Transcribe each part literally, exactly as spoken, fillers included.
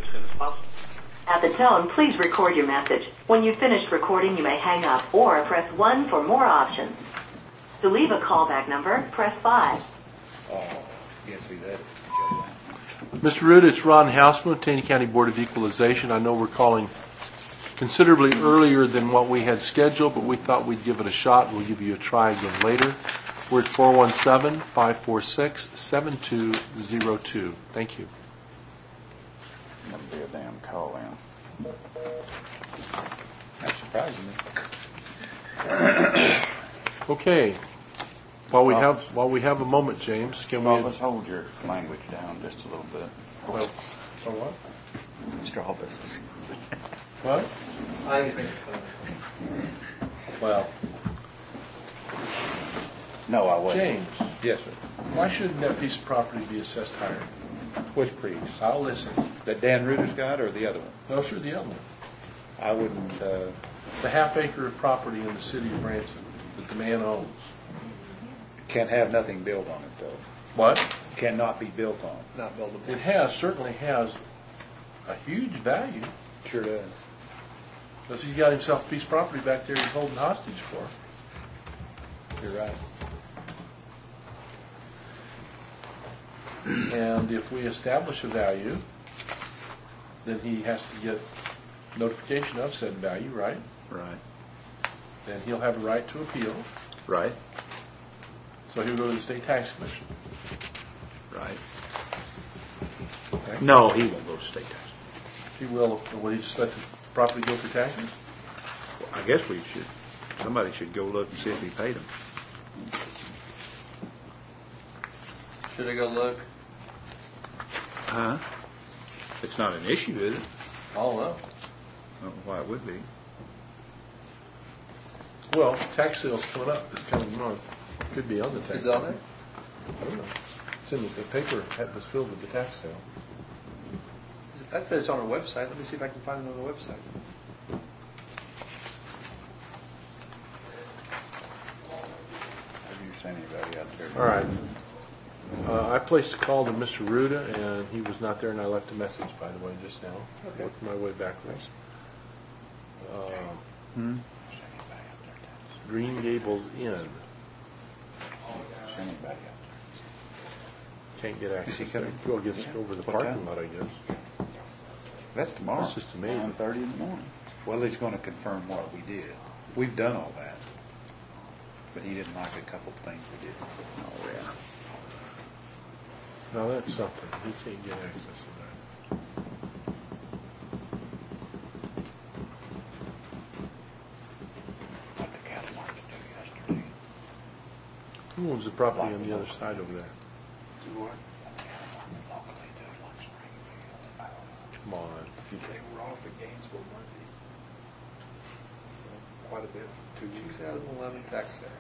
soon as possible. At the tone, please record your message. When you've finished recording, you may hang up or press one for more options. To leave a callback number, press five. Oh, yes, see that. Mister Root, it's Ron Hausman, Taney County Board of Equalization. I know we're calling considerably earlier than what we had scheduled, but we thought we'd give it a shot. We'll give you a try again later. We're at four one seven, five four six, seven two zero two. Thank you. That'll be a damn call in. That's surprising me. Okay. While we have while we have a moment, James, can well, we? Let's hold your language down just a little bit. Well, for what? Mister Office. What? I ain't making fun. Well, No, I wouldn't. James. Yes, sir. Why shouldn't that piece of property be assessed higher? Which piece? I'll listen. That Dan Reuter's got or the other one? No, sure, the other one. I wouldn't. Uh, The half acre of property in the city of Branson that the man owns. can't have nothing built on it, though. What? Cannot be built on. Not buildable. It has, certainly has a huge value. Sure does. Because he's got himself a piece of property back there he's holding hostage for. You're right. And if we establish a value, then he has to get notification of said value, right? Right. Then he'll have a right to appeal. Right. So he'll go to the state tax commission. Right. Okay? No, he won't go to state tax. He will. Will he just let the property go for taxes? Well, I guess we should. Somebody should go look and see if he paid them. Should I go look? Huh? It's not an issue, is it? I don't know. I don't know why it would be. Well, tax sales coming up this coming month. Could be on the tax. Is it on there? I don't know. It's in the, the paper that was filled with the tax sale. I bet it's on our website. Let me see if I can find it on the website. Have you seen anybody out there? All right. Uh, I placed a call to Mister Ruda, and he was not there, and I left a message, by the way, just now. Okay. Working my way backwards. Uh, Hmm? Green Gables Inn. Seen anybody out Can't get access. Is he gonna- Well, gets over the What parking time? lot, I guess. there? That's tomorrow. That's just amazing. nine thirty in the morning. Well, he's going to confirm what we did. We've done all that. But he didn't like a couple of things we did. Oh, yeah. Now that's something. He can't get access to that. What the cattle market do yesterday. Who owns the property on the other side over there? What the cattle market locally do like Springfield. Come on. They were off at Gainesville Monday. So quite a bit, two weeks. twenty eleven tax sale.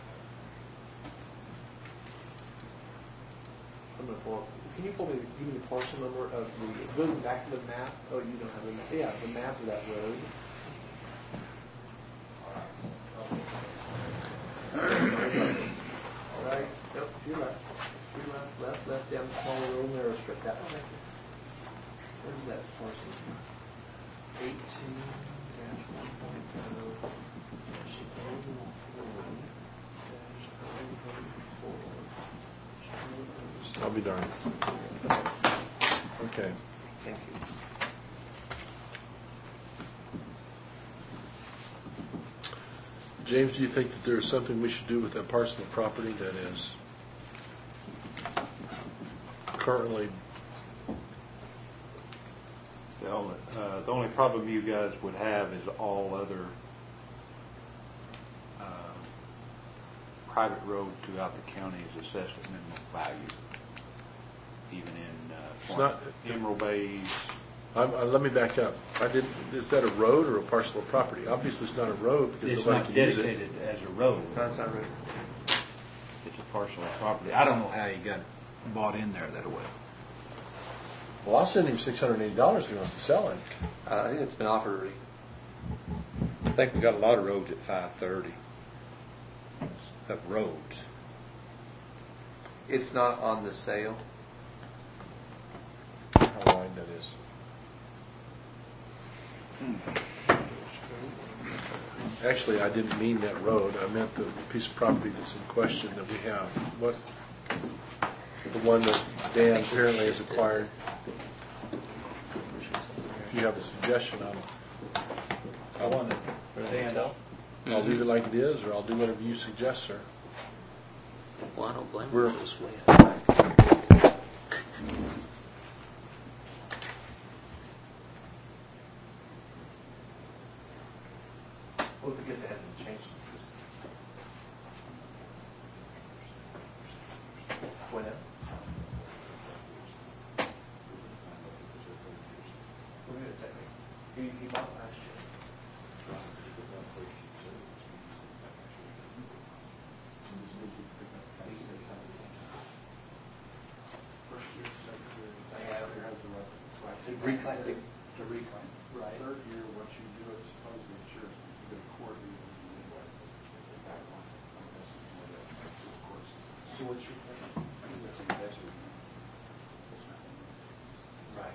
I'm gonna pull up. Can you pull me? Give me the parcel number of the. Go back to the map. Oh, you don't have the map. Yeah, the map of that road. All right. Yep. To your left. To your left. Left. Left. Down the small road. Narrow strip. That one. Right there. What is that parcel? Eighteen dash one point oh. Dash oh one. Dash oh four. I'll be darned. Okay. Thank you. James, do you think that there is something we should do with that parcel of property that is currently? The only, uh, the only problem you guys would have is all other uh, private road throughout the county is assessed at minimum value, even in It's uh, not- Emerald Bays. I'm, uh, let me back up. I didn't. Is that a road or a parcel of property? Obviously, it's not a road because It's nobody not can use it. dedicated as a road. That's not right. It's a parcel of property. I don't know how he got bought in there that way. Well, I'll send him six hundred eighty dollars if he wants to sell it. Uh, I think it's been offered already. I think we got a lot of roads at five thirty. Of roads. It's not on the sale. How wide that is? Actually, I didn't mean that road. I meant the piece of property that's in question that we have. What, the one that Dan apparently has acquired. If you have a suggestion on it, I wanted, Dan, I'll leave it like it is, or I'll do whatever you suggest, sir. Well, I don't blame We're- you this way. Well, because they haven't changed the system. When? When did it take me? He, he bought it last year. First year, second year, they have, there has the right, right to reclaim, to reclaim. Right. Third year, what you do is supposedly insurance, you go to court, you anyway. Back once, that's just the way that, of course. So what's your plan? That's a investment. Right.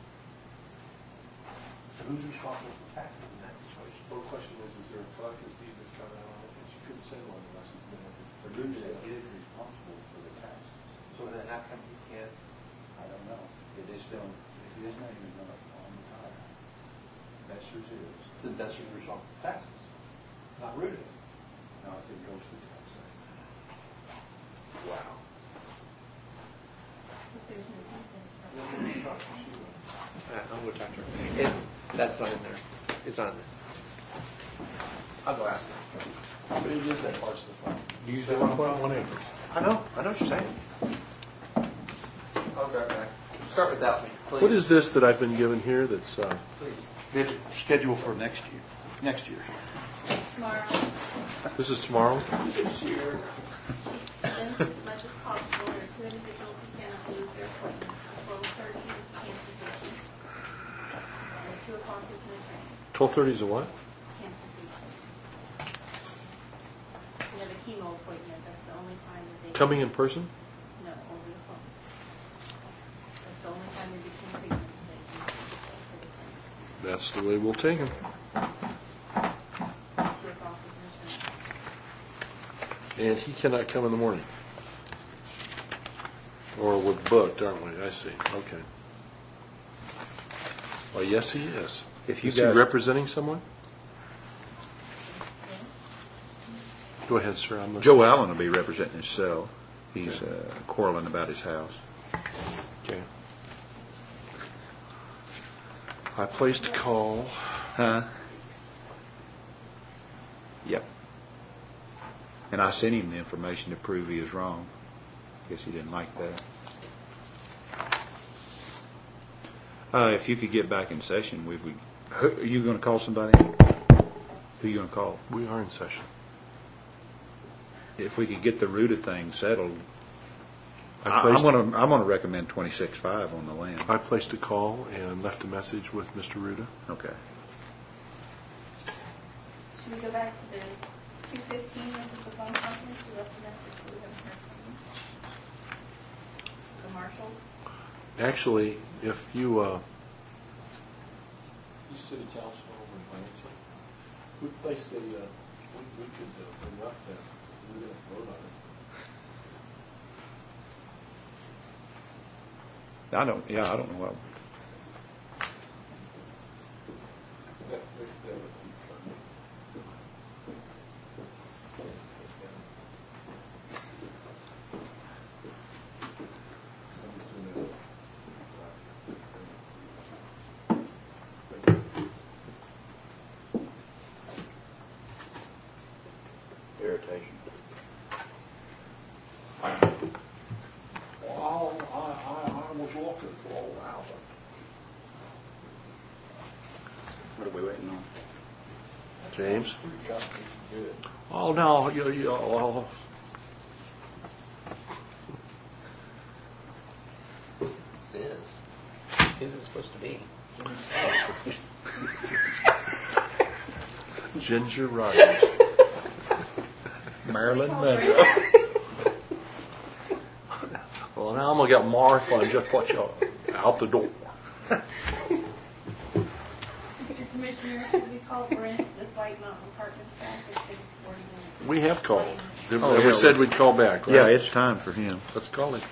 So who's responsible for taxes in that situation? Well, the question is, is there a collector's deed that's coming out on it? And you couldn't settle it unless it's been, for Who who's said that? he is responsible for the taxes? So then how come you can't? I don't know. It is still, if his name is not on the title, Investors is. The investors responsible for taxes, not Rudy. No, if it goes to tax. Wow. I'm going to talk to her. It, that's not in there. It's not in there. I'll go ask her. But it is that parcel of land. Use that one point one acres. I know. I know what you're saying. I'll grab back. Start without me, please. What is this that I've been given here that's, uh, Please. It's scheduled for next year, next year. Tomorrow, this is tomorrow? This year. as much as possible, there are two individuals who cannot lose their appointment. Twelve thirty is cancer patient. And two o'clock is an attorney, twelve thirty is a what? cancer patient. We have a chemo appointment, that's the only time that they. Coming in person? No, over the phone. That's the only time in between treatments they can for the same. That's the way we'll take him. Two o'clock is an attorney. And he cannot come in the morning. Or we're booked, aren't we? I see. Okay. Well, yes, he is. If you Is he guys- representing someone? Go ahead, sir. I'm listening. Joe Allen will be representing himself. He's uh, quarreling about his house. Okay. I placed a call. Huh? Yep. And I sent him the information to prove he was wrong. Guess he didn't like that. Uh, if you could get back in session, we would. Who, are you going to call somebody? Who are you going to call? We are in session. If we could get the root of things settled, I I, I'm placed, going to. I'm going to recommend twenty-six five on the land. I placed a call and left a message with Mister Ruda. Okay. Should we go back to the two fifteen of the phone conference? We left a message, but we haven't heard from you. The marshals? Actually, if you, uh, You city council over in Lansing. We placed a, uh, we, we could, uh, bring up that, we didn't vote on it. I don't. Yeah, I don't know what. That, that, that would be fun. Irritation. Well, I, I, I was looking for a while, What are we waiting on? but. James? Pretty complicated, good. oh no, you, you, oh, It is. Who's it supposed to be? Ginger Rogers. Marilyn Monroe. Well, now I'm gonna get Martha and just put you out the door. Your commission Commissioners, have we called Brent with White Mountain Apartments back? It's been forty minutes. We have called. And Oh, we yeah, said we- we'd call back, right? Yeah, it's time for him. Let's call him.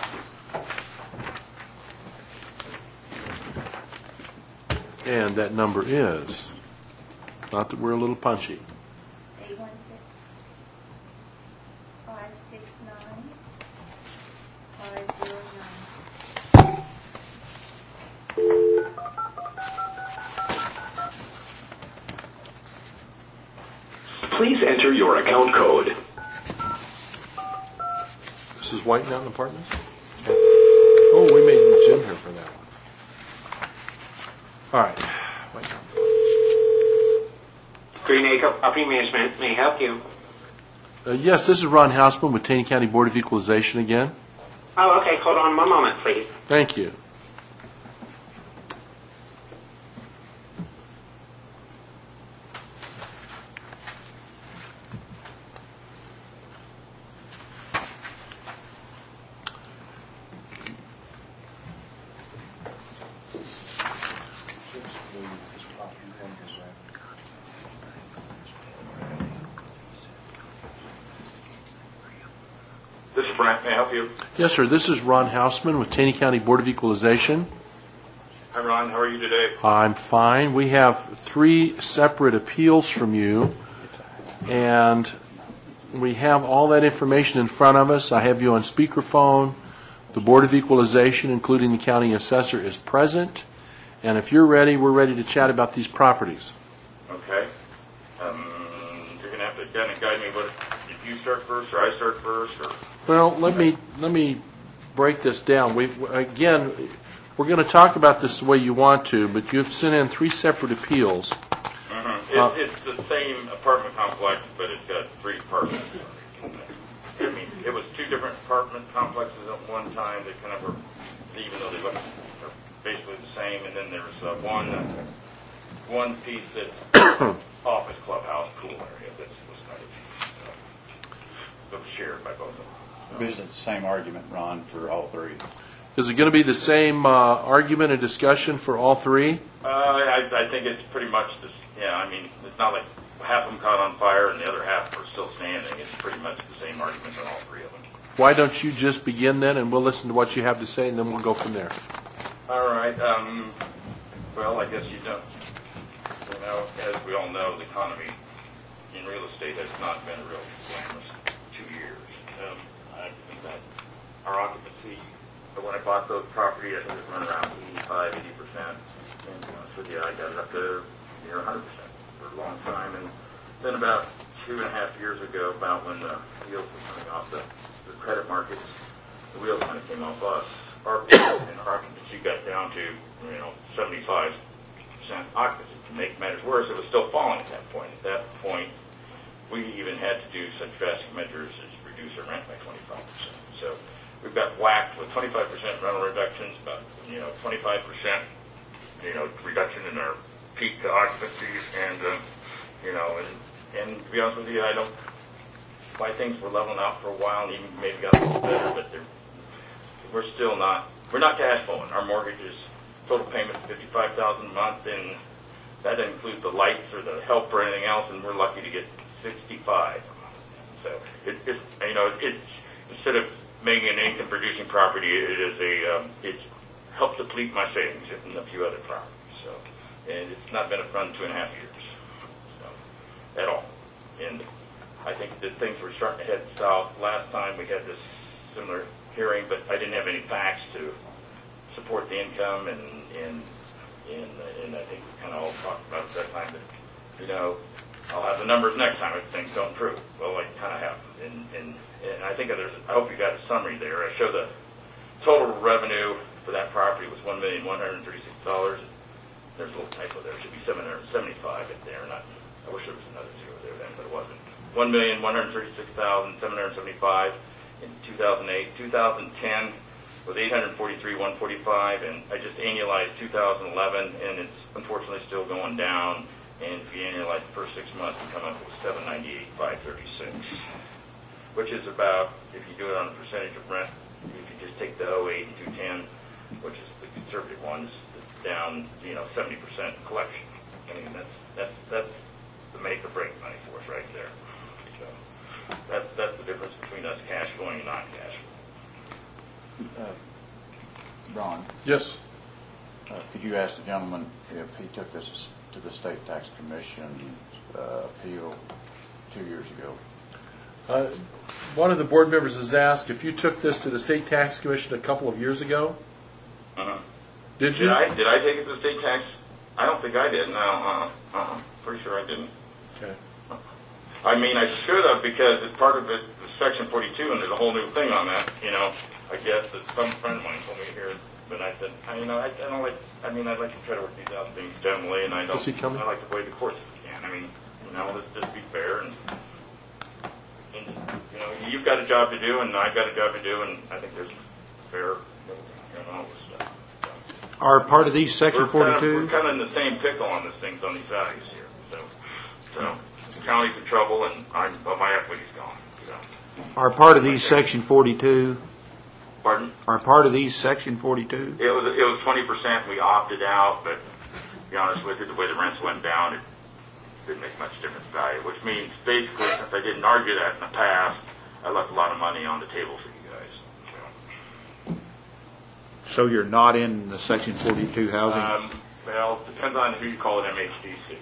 And that number is, not that we're a little punchy, eight one six, five six nine, five zero nine. Please enter your account code. this is White Mountain Apartments? Oh, we made Jim here for that one. All right. White Mountain. Green Acre Property Management may help you. Uh, yes, this is Ron Hausman with Taney County Board of Equalization again. Oh, okay. Hold on one moment, please. Thank you. This is Brent. May I help you? Yes, sir. This is Ron Hausman with Taney County Board of Equalization. Hi, Ron. How are you today? I'm fine. We have three separate appeals from you, and we have all that information in front of us. I have you on speakerphone. The Board of Equalization, including the county assessor, is present. And if you're ready, we're ready to chat about these properties. Okay. Um, you're going to have to kind of guide me. What, if you start first, or I start first, or Well, let me let me break this down. We again, we're going to talk about this the way you want to, but you've sent in three separate appeals. mm-hmm. it, Uh, it's the same apartment complex, but it's got three apartments. I mean, it was two different apartment complexes at one time. They kind of were, even though they look they're basically the same. And then there's uh, one uh, one piece that's office clubhouse pool area that was kind of uh, that was shared by both of them. So, Is it the same argument, Ron, for all three? Is it going to be the same uh, argument and discussion for all three? Uh, I, I think it's pretty much this. Yeah, I mean, it's not like half of them caught on fire and the other half are still standing. It's pretty much the same argument on all three of them. Why don't you just begin then, and we'll listen to what you have to say, and then we'll go from there. All right. Um, well, I guess you don't. You know, as we all know, the economy in real estate has not been a real glamorous two years. Um, I think that our occupancy, when I bought those property, I think it was around eighty-five, eighty percent. And to be honest with you, I got it up to near one hundred percent for a long time. And then about two and a half years ago, about when the wheels were coming off the, the credit markets, the wheels kind of came off us. Our and our occupancy got down to, you know, seventy-five percent occupancy. To make matters worse, it was still falling at that point. At that point, we even had to do such drastic measures as reduce our rent by twenty-five percent. So we've got whacked with twenty-five percent rental reductions, about, you know, twenty-five percent, you know, reduction in our peak occupancy, and, uh, you know, and, and to be honest with you, I don't, why things were leveling out for a while and even maybe got a little better, but they're, we're still not, we're not cash flowing. Our mortgage is, total payment is fifty-five thousand dollars a month, and that doesn't include the lights or the help or anything else, and we're lucky to get sixty-five. So it, it's, you know, it's, instead of making an income producing property, it is a, um, it's helped deplete my savings in a few other properties. So, and it's not been a fun two and a half years, so, at all. And I think that things were starting to head south. Last time we had this similar hearing, but I didn't have any facts to support the income, and and and, and I think we kind of all talked about it that time. But you know, I'll have the numbers next time if things don't improve. Well, I kind of have, and and and I think there's. I hope you got a summary there. I show the total revenue for that property was one million one hundred thirty-six dollars. There's a little typo there. It should be seven hundred seventy-five in there. Not. I wish there was another zero there then, but it wasn't. One million one hundred thirty-six thousand seven hundred seventy-five in two thousand eight. two thousand ten was eight hundred forty-three thousand one hundred forty-five, and I just annualized two thousand eleven, and it's unfortunately still going down. And if you annualize the first six months, you come up with seven hundred ninety-eight thousand five hundred thirty-six, which is about, if you do it on a percentage of rent, if you just take the oh eight and two ten, which is the conservative ones, it's down, you know, seventy percent collection. I mean, that's, that's, that's the make or break money for us right there. So that's, that's the difference between us cash flowing and non-cash flowing. Uh, Ron, Yes. uh, could you ask the gentleman if he took this to the State Tax Commission uh, appeal two years ago? Uh, one of the board members has asked if you took this to the State Tax Commission a couple of years ago. Uh-huh. Did you? Did I, did I take it to the state tax? I don't think I did, no, uh-uh, uh-uh, pretty sure I didn't. Okay. I mean, I should have, because it's part of it, Section forty-two, and there's a whole new thing on that, you know. I guess that some friend of mine told me here, but I said, I, you know, I, I don't like, I mean, I'd like to try to work these out things generally, and I don't, Is he coming? I like to play the courts if we can. I mean, you know, let's just be fair, and, and, you know, you've got a job to do, and I've got a job to do, and I think there's fair, you know, all this stuff. Are part of these Section We're kind of, forty-two? we're kind of in the same pickle on these things, on these values here. So, so the county's in trouble, and I'm, well, my equity's gone. So. Are part of these Section forty-two? Pardon? Are part of these Section forty-two? It was it was twenty percent. We opted out, but to be honest with you, the way the rents went down, it didn't make much difference in value. Which means basically, since I didn't argue that in the past, I left a lot of money on the table for you guys. So. So you're not in the Section forty-two housing? Um, well, depends on who you call it M H D C.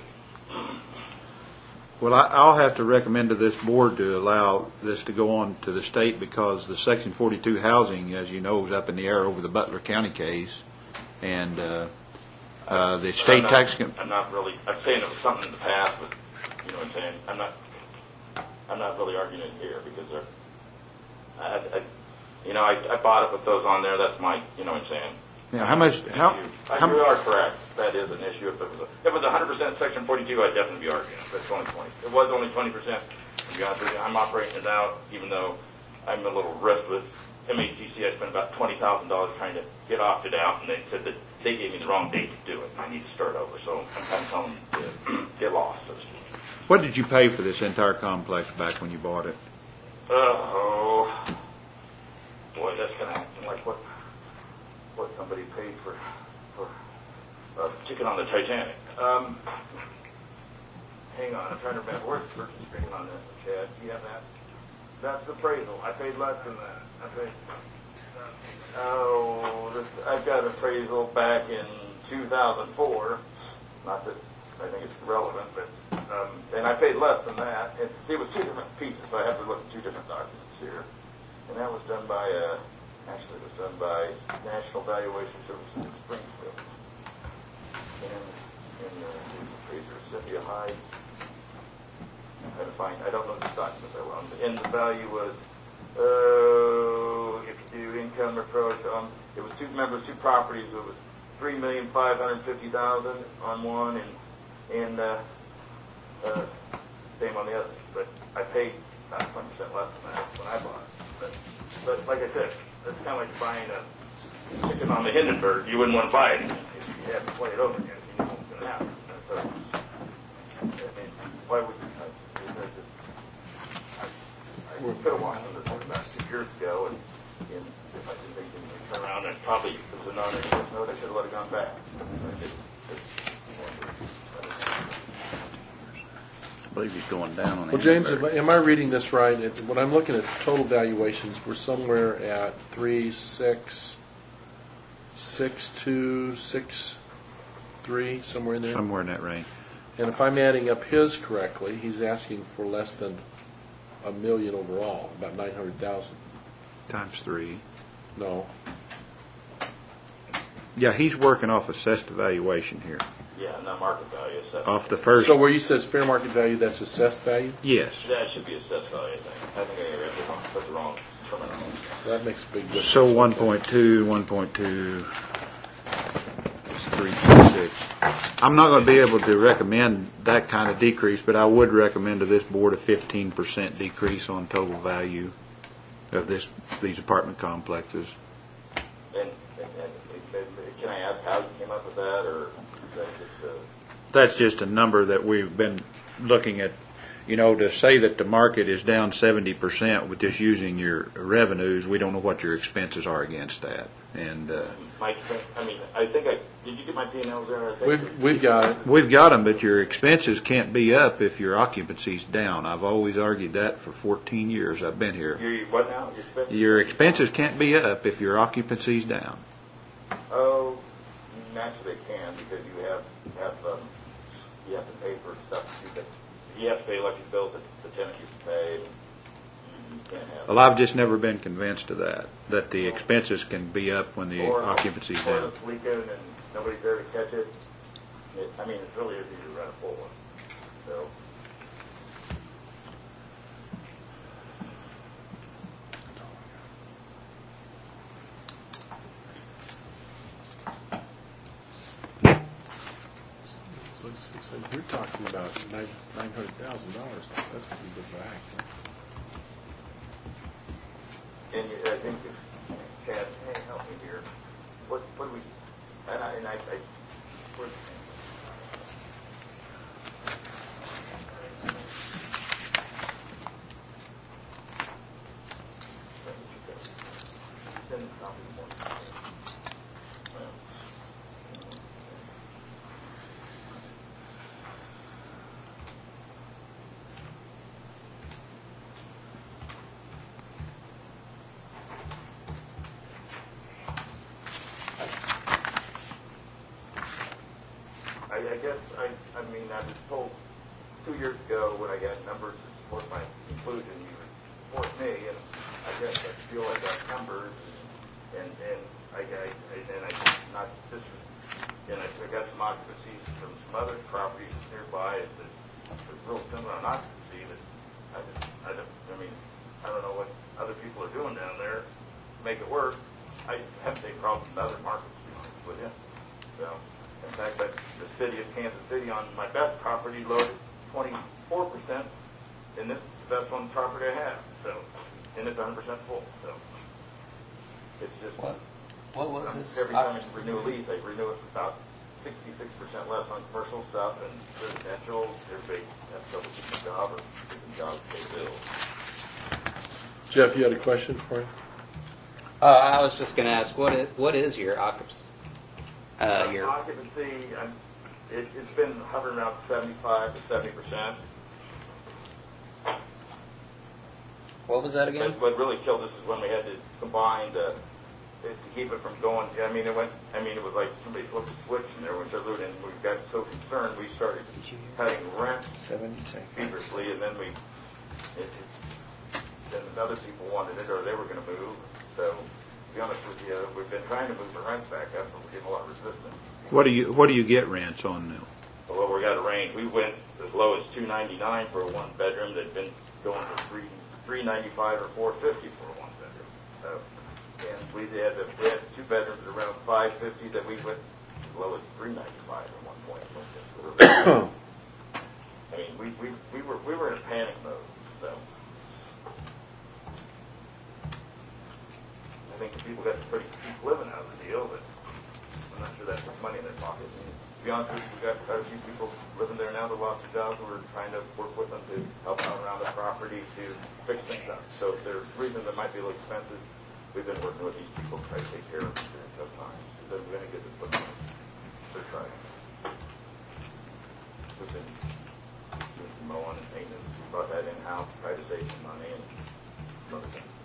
Well, I, I'll have to recommend to this board to allow this to go on to the state because the Section forty-two housing, as you know, is up in the air over the Butler County case. And uh, uh, the state I'm not, tax... I'm not really, I'm saying it was something in the past, but, you know what I'm saying? I'm not, I'm not really arguing it here because they're, I, I, you know, I, I bought it with those on there. That's my, you know what I'm saying? Yeah, how much... How, I, how, you are correct. That is an issue. If it was, a, if it was one hundred percent Section forty-two, I'd definitely be arguing it. But it's only twenty. It was only twenty percent. To be honest with you, I'm operating it out, even though I'm a little restless. M H D C, I spent about twenty thousand dollars trying to get opted out, and they said that they gave me the wrong date to do it, and I need to start over. So I'm kind of telling them to get lost, so to speak. what did you pay for this entire complex back when you bought it? Oh, boy, that's kind of acting like what what somebody paid for for a ticket on the Titanic. Um, hang on, I'm trying to remember. Where's the purchase agreement on this, Chad? Do you have that? That's the appraisal. I paid less than that. I paid. Oh, this, I've got appraisal back in two thousand four. Not that I think it's relevant, but um, and I paid less than that. It, it was two different pieces, so I have to look at two different documents here. And that was done by, uh, actually, it was done by National Valuation Services in Springfield. And in the appraiser, Cynthia Hyde. I'm trying to find. I don't know the documents I want. And the value was, uh, if you do income approach, um, it was two members, two properties. It was three million five hundred fifty thousand on one, and and uh, uh, same on the other. But I paid about twenty percent less than that when I bought it. But, but like I said, that's kind of like buying a chicken on the Hindenburg. You wouldn't want to buy it if you had to play it over again. You know what's going to happen. So, I mean, why would you? I, I could have watched them about six years ago, and, and if I didn't think they would turn around and probably if it was a non-interest note, I should have let it gone back. I didn't. I believe he's going down on the Well, James, am I, am I reading this right? It, when I'm looking at total valuations, we're somewhere at three, six, six, two, six, three, somewhere in there. somewhere in that range. And if I'm adding up his correctly, he's asking for less than a million overall, about nine hundred thousand. Times three. No, Yeah, he's working off assessed evaluation here. Yeah, not market value. Assessed. Off the first. so where he says fair market value, that's assessed value. Yes. That should be assessed value, I think. I think I read the wrong, put the wrong terminology. That makes a big difference. So one point two, one point two, it's three point six. I'm not going to be able to recommend that kind of decrease, but I would recommend to this board a fifteen percent decrease on total value of this these apartment complexes. And, and, and, and can I ask how you came up with that, or is that just uh, That's just a number that we've been looking at. you know, to say that the market is down seventy percent with just using your revenues, we don't know what your expenses are against that. And uh, My, I mean, I think I, did you get my P and Ls there? I think We've, we've got it. we've got them, but your expenses can't be up if your occupancy's down. I've always argued that for fourteen years I've been here. You're, what now? Your expenses? Your expenses can't be up if your occupancy's down. Oh, naturally they can, because you have, have, um, you have to pay for stuff. You, can, you have to pay electric bills that the tenant used to pay. And you, you can't have. Well, I've just never been convinced of that, that the expenses can be up when the Or- occupancy's or down. it's leaking and nobody's there to catch it. it. I mean, it's really easy to run a full one. So, So it's- it's like You're talking about nine nine hundred thousand dollars. That's a pretty good bag. and you, I think, if, Chad, hey, help me here. What, what do we, and I, and I, I where's the thing? Send a copy of one. Well, I, I guess, I, I mean, I was told two years ago when I got numbers to support my conclusion, you would support me, and I guess I feel I got numbers, and, and I, I, and I, not this, and I, I got some occupancies from some other properties nearby that was real similar on occupancy, that I just, I don't, I mean, I don't know what other people are doing down there to make it work. I have the same problems in other markets, to be honest with you. So, in fact, but the city of Kansas City on my best property loaded twenty-four percent, and this is the best one property I have. So, and it's one hundred percent full. So, it's just What, what was um, this? every time I renew a lease, I renew it for about sixty-six percent less on commercial stuff and residential. Everybody has trouble keeping a job or keeping jobs to pay bills. Jeff, you had a question for him? Uh, I was just going to ask, what is, what is your occupancy? Uh, your occupancy, I'm, it, it's been hovering around seventy-five to seventy percent. what was that again? But what really killed us is when we had to combine the, to keep it from going. I mean, it went. I mean, it was like somebody flipped a switch and everyone started looting. And we got so concerned, we started cutting rent feverishly, and then we. It, it, then other people wanted it, or they were going to move. So, to be honest with you, we've been trying to move the rents back up, but we're getting a lot of resistance. What do you What do you get rents on now? Well, we got a range. We went as low as two ninety-nine for a one bedroom. They've been going for three three ninety-five or four fifty for a one bedroom. So, and we had the, we had two bedrooms at around five fifty. That we went as low as three ninety-five at one point. I mean, we, we we were we were in a panic mode. So, I think the people got pretty cheap living out of the deal, but I'm not sure that's much money in their pocket. And to be honest with you, we've got quite a few people living there now that lost their jobs. We're trying to work with them to help out around the property to fix things up. So if there's reasons that might be a little expensive, we've been working with these people to try to take care of them during tough times. It doesn't really get to put them in. They're trying. We've been doing some mowing and maintenance. We brought that in-house, tried to save some money and some other things.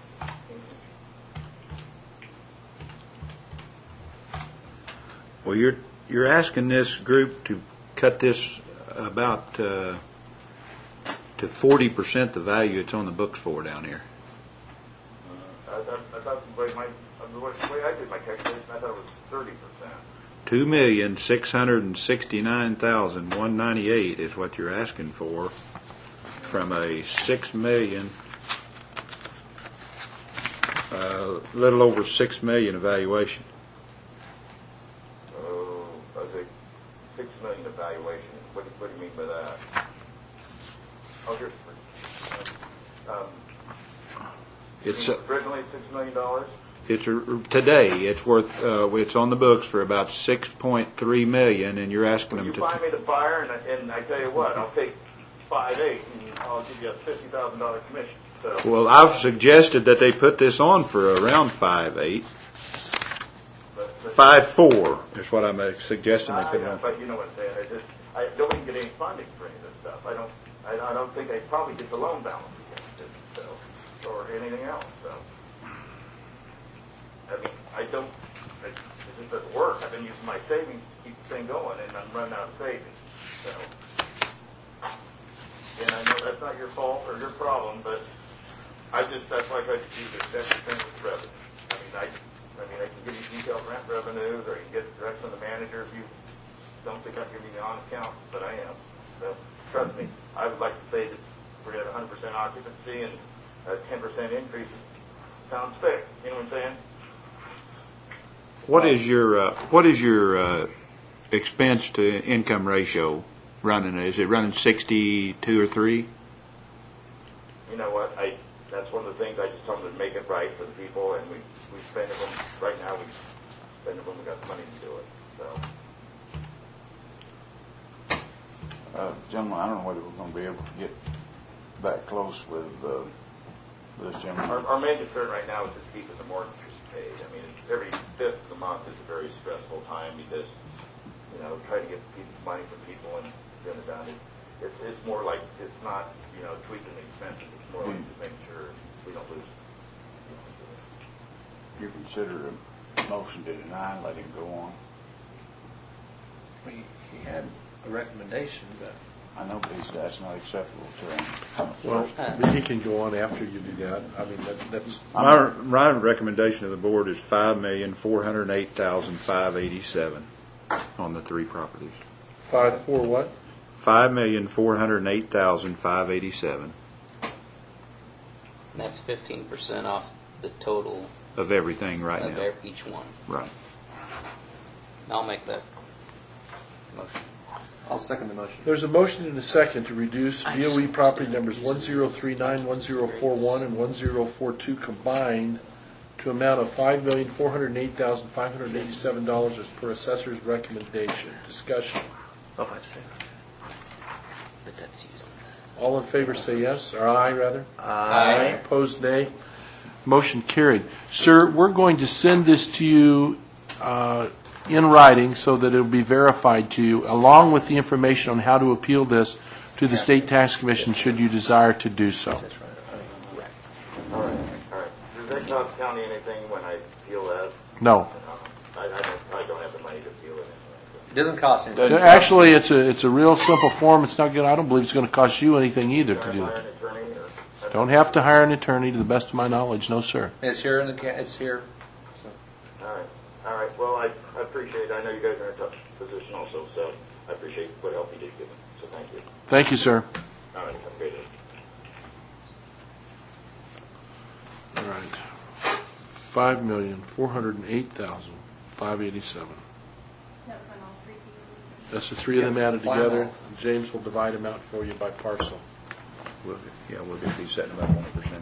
Well, you're you're asking this group to cut this about uh, to forty percent the value it's on the books for down here. Uh, I, thought, I thought the way, my, the way the way I did my calculation, I thought it was thirty percent. Two million six hundred and sixty nine thousand one ninety eight is what you're asking for, from a six million, a uh, little over six million evaluation. Oh, I was a six million evaluation. What do, what do you mean by that? Oh, here's um, It's uh, originally six million dollars. It's a, today. It's worth. Uh, it's on the books for about six point three million, and you're asking When them you to. find me the buyer, and I, and I tell you what, I'll take five eight, and I'll give you a fifty thousand dollar commission. So. Well, I've suggested that they put this on for around five eight. But, but, Five four is what I'm uh, suggesting they uh, put it yeah, on. but you know what I'm saying. I just I don't even get any funding for any of this stuff. I don't. I, I don't think I probably get the loan balance against it, so, or anything else. So. I mean, I don't. It, it just doesn't work. I've been using my savings to keep the thing going, and I'm running out of savings. So. And I know that's not your fault or your problem, but I just, that's why I try to keep it ten percent of the revenue. I mean, I, I mean, I can give you detailed rent revenues, or you can get it direct from the manager if you don't think I'm giving you the honest count, but I am. So, trust me, I would like to say that we're at one hundred percent occupancy and a ten percent increase sounds fair. You know what I'm saying? What is your uh, what is your uh, expense to income ratio running? Is it running sixty-two or three? You know what? I that's one of the things I just told them to make it right for the people, and we we spend them right now. We spend them when we got the money to do it. So Uh, gentlemen, I don't know whether we're going to be able to get that close with uh, this gentleman. our, our main concern right now is just keeping the mortgages paid. I mean, every fifth of the month is a very stressful time because you know trying to get people money from people and get it done. It, it's it's more like it's not you know tweaking the expenses. It's more like just making sure we don't lose. You consider a motion to deny, let him go on. He, he had a recommendation, but I know, but he's, that's not acceptable to him. Well, he can go on after you do that. I mean, that, that's, My, my recommendation of the board is five million four hundred eight thousand five eighty-seven on the three properties. five, four what? Five million four hundred eight thousand five eighty-seven And that's fifteen percent off the total of everything right of now. their- each one. Right. I'll make that motion. I'll second the motion. There's a motion and a second to reduce B O E property numbers one zero three nine, one zero four one, and one zero four two combined to amount of five million four hundred eight thousand five hundred eighty-seven dollars as per assessor's recommendation. Discussion. Oh, if I say But that's using All in favor say yes, or aye rather. Aye. Opposed, nay. Motion carried. Sir, we're going to send this to you uh, in writing so that it will be verified to you, along with the information on how to appeal this to the State Tax Commission should you desire to do so. All right, all right. Does that cost county anything when I feel that? No. Uh, I, I don't. I don't have the money to feel it. it doesn't cost anything. Actually, it's a it's a real simple form. It's not good. I don't believe it's going to cost you anything either to do Hire it. an attorney or Don't have to hire an attorney, to the best of my knowledge. No, sir. It's here in the ca- it's here. So. All right, all right. Well, I, I appreciate it. I know you guys are in a tough position also, so I appreciate what help you did give me. So thank you. Thank you, sir. All right, have a great day. All right. Five million four hundred eight thousand five eighty-seven. That was on all three people. That's the three of them added Wow. together. James will divide them out for you by parcel. We'll, yeah, we'll just be setting them up one hundred percent.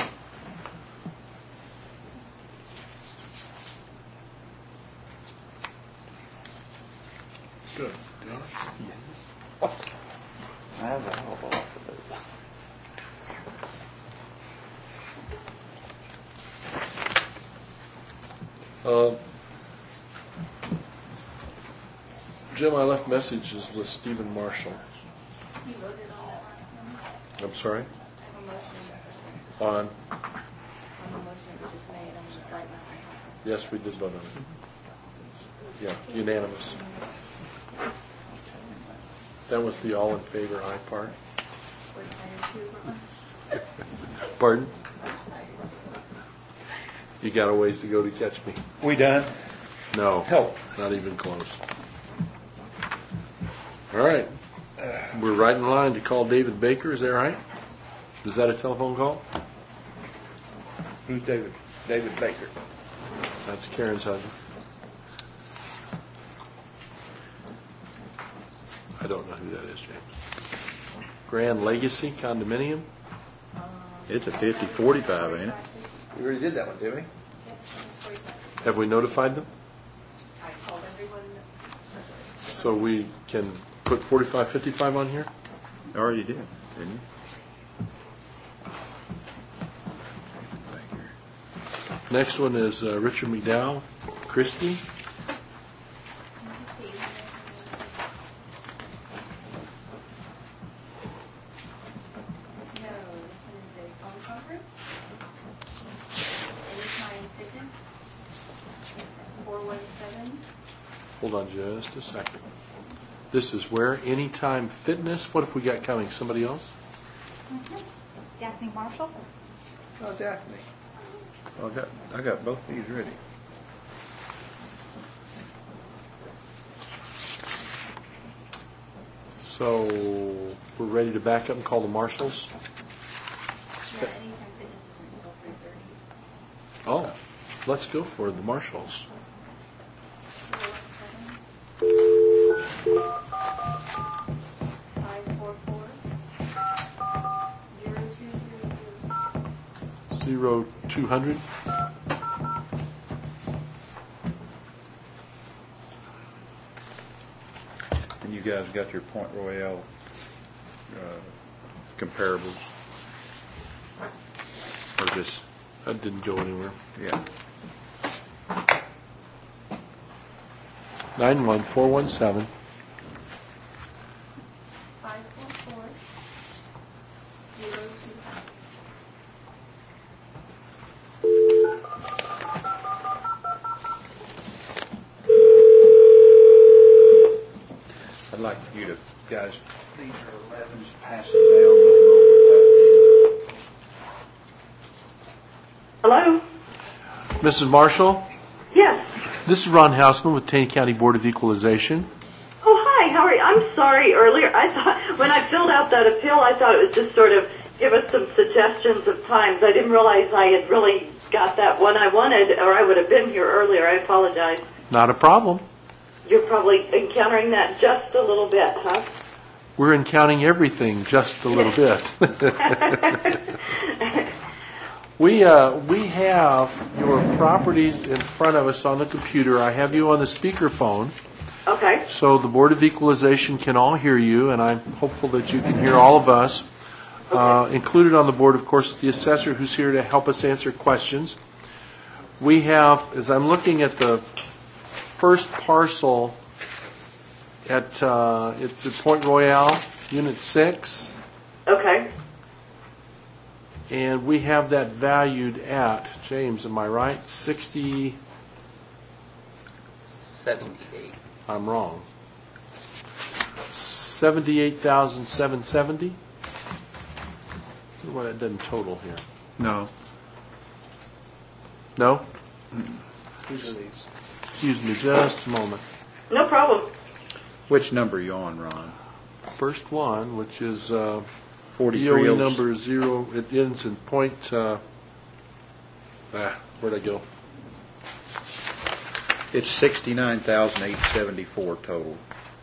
Good. What? I have a hell of a lot to do. Uh, Jim, I left messages with Stephen Marshall. You voted on that last one? I'm sorry? I have a motion and a second. On, On the motion that you just made, I'm just writing that. yes, we did vote on it. Yeah, unanimous. That was the all in favor aye part. Was I two, Ron? Pardon? You got a ways to go to catch me. We done? No. Help. Not even close. All right. We're right in line to call David Baker. Is that right? Is that a telephone call? Who's David? David Baker. That's Karen's husband. I don't know who that is, James. Grand Legacy Condominium? It's a fifty forty-five, ain't it? We already did that one, didn't we? Have we notified them? I called everyone. So we can put forty-five fifty-five on here? Already did, didn't you? Next one is uh, Richard McDowell, Christie. No, this one is a phone conference. Anytime Fitness, four one seven. Hold on just a second. This is where? Anytime Fitness? What if we got coming? Somebody else? Daphne Marshall? Oh, Daphne. I got, I got both these ready. So we're ready to back up and call the marshals? Yeah, Anytime Fitness is until three thirty. Oh, let's go for the marshals. Five four four zero two zero two. Zero two hundred. And you guys got your Point Royale uh, comparables? Or just, That didn't go anywhere. yeah. Nine one four one seven. Five four four zero two hundred. I'd like you to, guys, these are elevens, pass them down, look over Hello? Missus Marshall, Yes. this is Ron Hausman with Taney County Board of Equalization. Oh, hi. How are you? I'm sorry earlier. I thought when I filled out that appeal, I thought it was just sort of give us some suggestions of times. I didn't realize I had really got that one I wanted, or I would have been here earlier. I apologize. Not a problem. You're probably encountering that just a little bit, huh? We're encountering everything just a little bit. We uh, we have your properties in front of us on the computer. I have you on the speakerphone, Okay. so the Board of Equalization can all hear you, and I'm hopeful that you can hear all of us. Uh, included on the board, of course, is the assessor who's here to help us answer questions. We have, as I'm looking at the first parcel at uh, it's at Point Royale, Unit Six. Okay. And we have that valued at, James, am I right? sixty, seventy-eight. I'm wrong. seventy-eight thousand seven hundred seventy? Well, that doesn't total here. No. No? Whose are these? Excuse me just a moment. No problem. Which number are you on, Ron? First one, which is uh, forty-three D O E oh- number zero, it ends in point, uh, ah, where'd I go? It's sixty-nine thousand eight seventy-four total.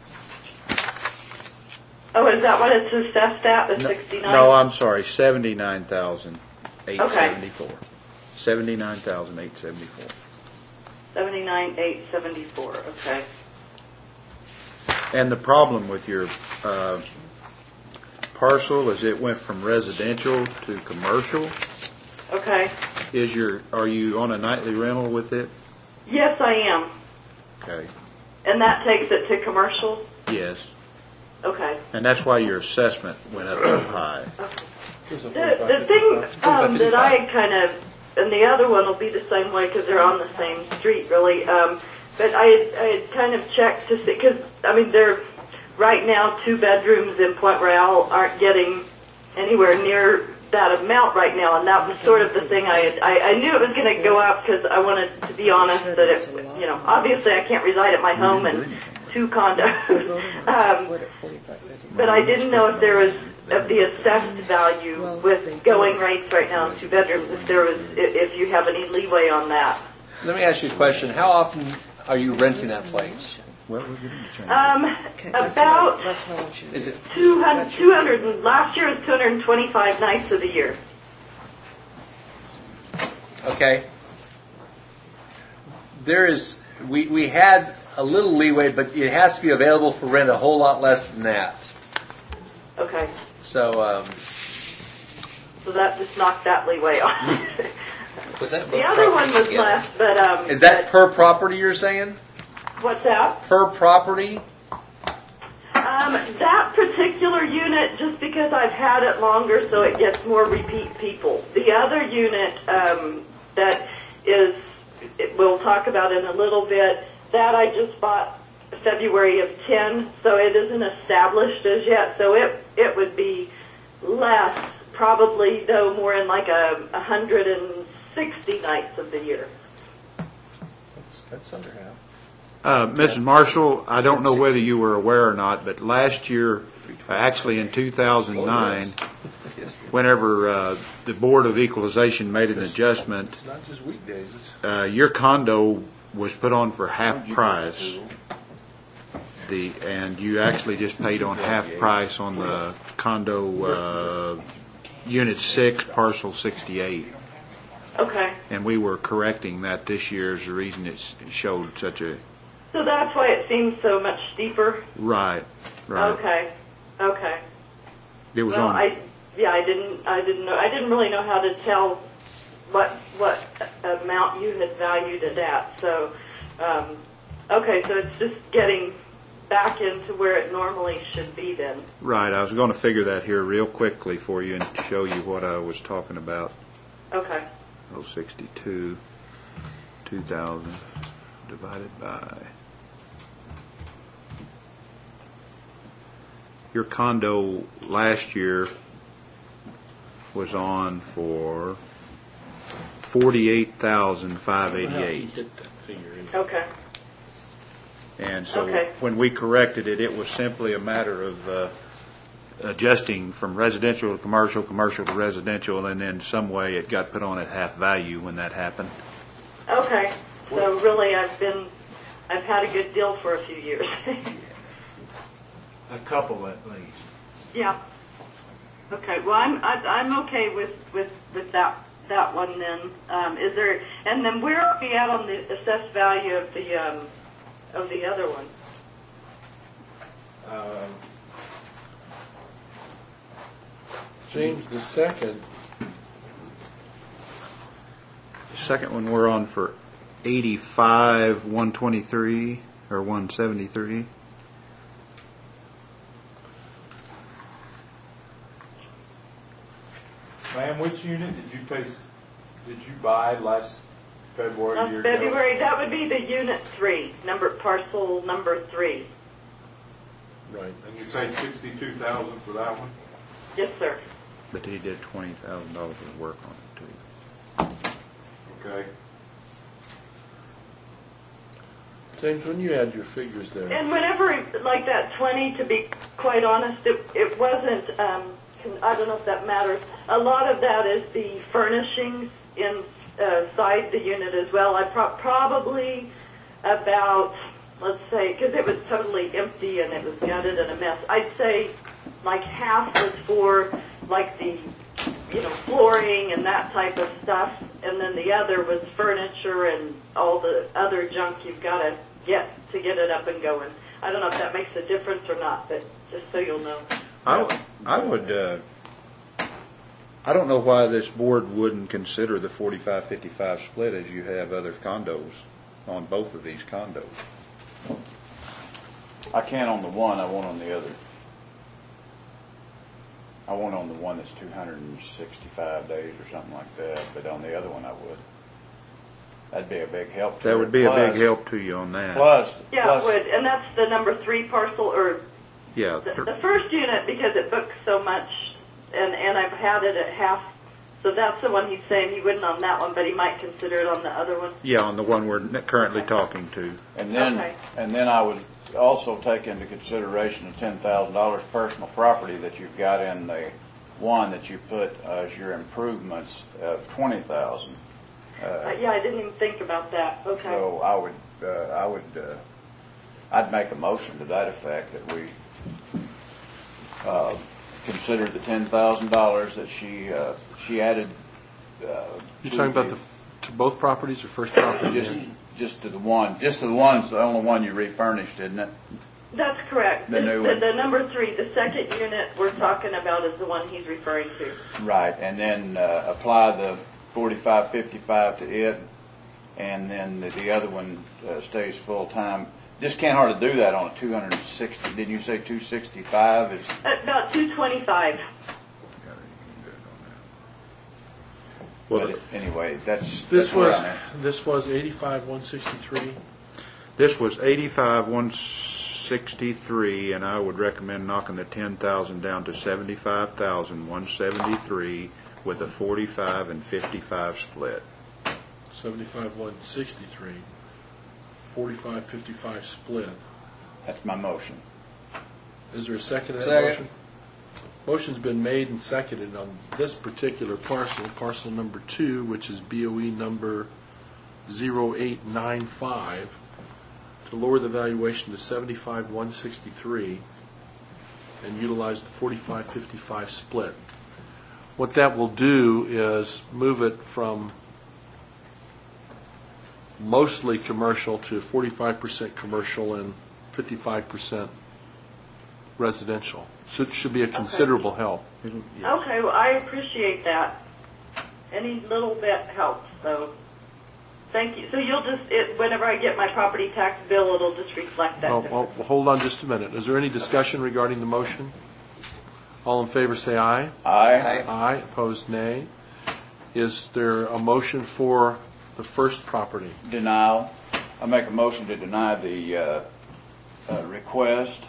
Oh, is that what it's assessed at, the sixty-nine? No, I'm sorry, seventy-nine thousand eight seventy-four. Seventy-nine thousand eight seventy-four. seventy-nine eight seventy-four, okay. And the problem with your uh, parcel is it went from residential to commercial. Okay. Is your, are you on a nightly rental with it? Yes, I am. Okay. And that takes it to commercial? Yes. Okay. And that's why your assessment went up so high. The, the thing um, that I kind of, and the other one will be the same way because they're on the same street, really. Um, but I had, I had kind of checked to see, because, I mean, they're, right now, two bedrooms in Point Royale aren't getting anywhere near that amount right now, and that was sort of the thing I had, I, I knew it was going to go up because I wanted to be honest that it, you know, obviously I can't reside at my home and two condos. um, but I didn't know if there was, of the assessed value with going rates right now in two bedrooms, if there was, if you have any leeway on that. Let me ask you a question. How often are you renting that place? Um, about Is it two hundred, two hundred, last year was two hundred twenty-five nights of the year. okay? There is we we had a little leeway, but it has to be available for rent a whole lot less than that. Okay, So, um, so that just knocked that leeway off. Was that The both other one properties was together? less, but, um. is that but- per property you're saying? What's that? Per property? Um, that particular unit, just because I've had it longer, so it gets more repeat people. The other unit, um, that is, it- we'll talk about in a little bit, that I just bought February of ten, so it isn't established as yet, so it, it would be less, probably though more in like a, a hundred and sixty nights of the year. That's, that's under half. Uh, Missus Marshall, I don't know whether you were aware or not, but last year, actually in two thousand nine, whenever uh, the Board of Equalization made an adjustment, It's not just weekdays, it's. uh, your condo was put on for half price. The, and you actually just paid on half price on the condo, uh, unit six, parcel sixty-eight. Okay. And we were correcting that this year is the reason it's- it showed such a, So that's why it seems so much steeper? right, right. Okay, okay. It was Well, on, I, yeah, I didn't, I didn't know, I didn't really know how to tell what, what amount you had valued it at, so, um, okay, so it's just getting back into where it normally should be then. right, I was going to figure that here real quickly for you and show you what I was talking about. Okay, Oh, sixty-two, two thousand divided by. Your condo last year was on for forty-eight thousand five eighty-eight. Get that figure in. okay, And so Okay. when we corrected it, it was simply a matter of uh, adjusting from residential to commercial, commercial to residential, and then some way it got put on at half value when that happened. okay. So really I've been, I've had a good deal for a few years. A couple at least. Yeah. Okay, well, I'm, I, I'm okay with, with, with that, that one then. Um, is there, and then where are we at on the assessed value of the, um, of the other one? Um, James the second, The second one we're on for eighty-five, one twenty-three, or one seventy-three. Ma'am, which unit did you pay, s- did you buy last February? Last year ago? February, that would be the unit three, number, parcel number three. right. And you paid sixty-two thousand for that one? Yes, sir. But he did twenty thousand dollars of work on it too. Okay. James, when you had your figures there, And whenever, like that twenty, to be quite honest, it, it wasn't, um, can- I don't know if that matters. A lot of that is the furnishings inside the unit as well. I pro- probably about, let's say, because it was totally empty and it was gutted and a mess, I'd say like half was for like the, you know, flooring and that type of stuff, and then the other was furniture and all the other junk you've got to get to get it up and going. I don't know if that makes a difference or not, but just so you'll know. I, I would, uh, I don't know why this board wouldn't consider the forty-five fifty-five split as you have other condos on both of these condos. I can on the one, I won't on the other. I won't on the one that's two hundred sixty-five days or something like that, but on the other one I would. That'd be a big help to That her. would be a big Plus- help to you on that. Plus, Yeah, plus, it would, and that's the number three parcel, or Yeah, the, th- the first unit, because it books so much, and, and I've had it at half, so that's the one he's saying he wouldn't on that one, but he might consider it on the other one. yeah, on the one we're n- currently talking to. and then, Okay. and then I would also take into consideration the ten thousand dollars personal property that you've got in the one that you put as your improvements of twenty thousand. Uh, yeah, I didn't even think about that, okay. So I would, uh, I would, uh, I'd make a motion to that effect that we, uh, consider the ten thousand dollars that she, uh, she added, uh. you're to talking about the, to both properties or first property? Just, just to the one, just to the one's the only one you refurnished, isn't it? That's correct. The The, new the, one. the number three, the second unit we're talking about is the one he's referring to. Right, and then uh, apply the forty-five fifty-five to it, and then the, the other one uh, stays full-time. Just can't hardly do that on a two hundred sixty, didn't you say two sixty-five is? About two twenty-five. Well, but anyway, that's. This that's where was, I'm at. this was eighty-five, one sixty-three. This was eighty-five, one sixty-three, and I would recommend knocking the ten thousand down to seventy-five thousand, one seventy-three with a forty-five and fifty-five split. seventy-five, one sixty-three, forty-five, fifty-five split. That's my motion. Is there a second to that Second. motion? Motion's been made and seconded on this particular parcel, parcel number two, which is B O E number zero eight nine five, to lower the valuation to seventy-five, one sixty-three and utilize the forty-five, fifty-five split. What that will do is move it from mostly commercial to forty-five percent commercial and fifty-five percent residential. So it should be a considerable help. Okay, well, I appreciate that. Any little bit helps, so thank you. So you'll just, it, whenever I get my property tax bill, it'll just reflect that. Oh, difference. well, hold on just a minute. Is there any discussion regarding the motion? All in favor say aye. Aye. Aye. Opposed, nay. Is there a motion for the first property? Denial. I make a motion to deny the uh, uh, request.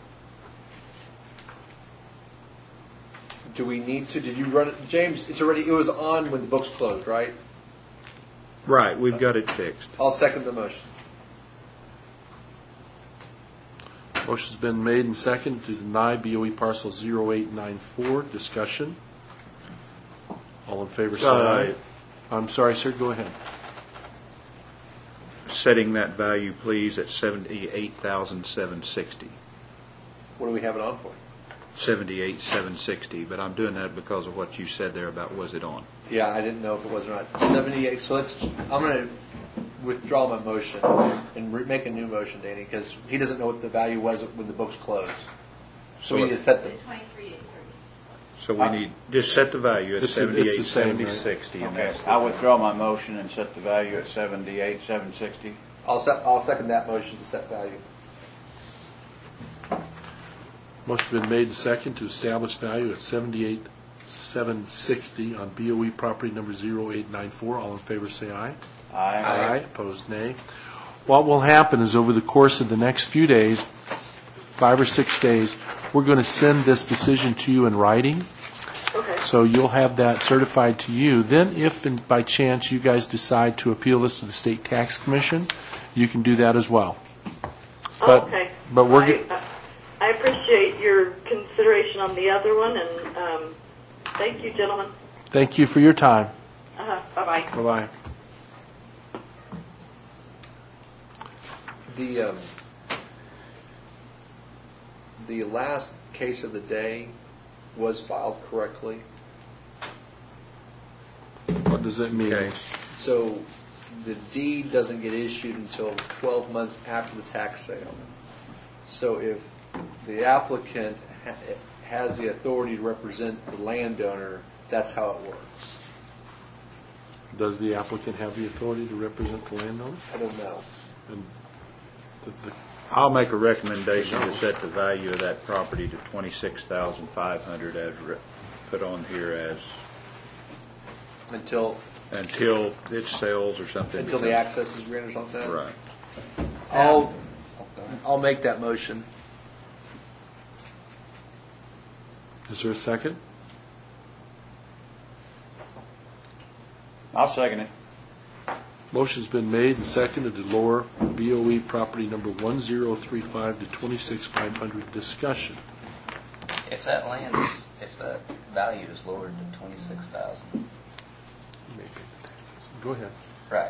Do we need to, did you run it, James, it's already, it was on when the books closed, right? Right, we've got it fixed. I'll second the motion. Motion's been made and seconded to deny B O E parcel zero eight nine four. Discussion. All in favor say Uh, aye. I'm sorry, sir, go ahead. Setting that value, please, at seventy-eight thousand seven hundred sixty. What do we have it on for? seventy-eight thousand seven hundred sixty, but I'm doing that because of what you said there about was it on. Yeah, I didn't know if it was or not. seventy-eight, so let's, I'm going to withdraw my motion and re- make a new motion, Danny, because he doesn't know what the value was when the books closed. So we need to set the, Twenty-three, eight thirty. So we need, just set the value at It's the- it's the seventy-eight, same, seventy, right? sixty, and Okay, that's the I value. withdraw my motion and set the value at seventy-eight, seven sixty. I'll set, I'll second that motion to set value. Motion been made and seconded to establish value at seventy-eight thousand seven hundred sixty on B O E property number zero eight nine four. All in favor say aye. Aye. Opposed, nay. What will happen is over the course of the next few days, five or six days, we're going to send this decision to you in writing. Okay. So you'll have that certified to you. Then if and by chance you guys decide to appeal this to the State Tax Commission, you can do that as well. But, okay. but we're I, get, I appreciate your consideration on the other one, and um, thank you, gentlemen. thank you for your time. Uh-huh. Bye-bye. Bye-bye. The, um, the last case of the day was filed correctly. What does that mean? Okay. So the deed doesn't get issued until twelve months after the tax sale. So if the applicant ha- has the authority to represent the landowner, that's how it works. Does the applicant have the authority to represent the landowner? I don't know. And the, the, I'll make a recommendation to set the value of that property to twenty-six thousand five hundred as re- put on here as Until until it sells or something. until the access is granted or something like that. Right. I'll I'll make that motion. is there a second? I'll second it. Motion's been made and seconded to lower B O E property number one zero three five to twenty-six thousand five hundred. Discussion. If that land is, if that value is lowered to twenty-six thousand, Go ahead. right?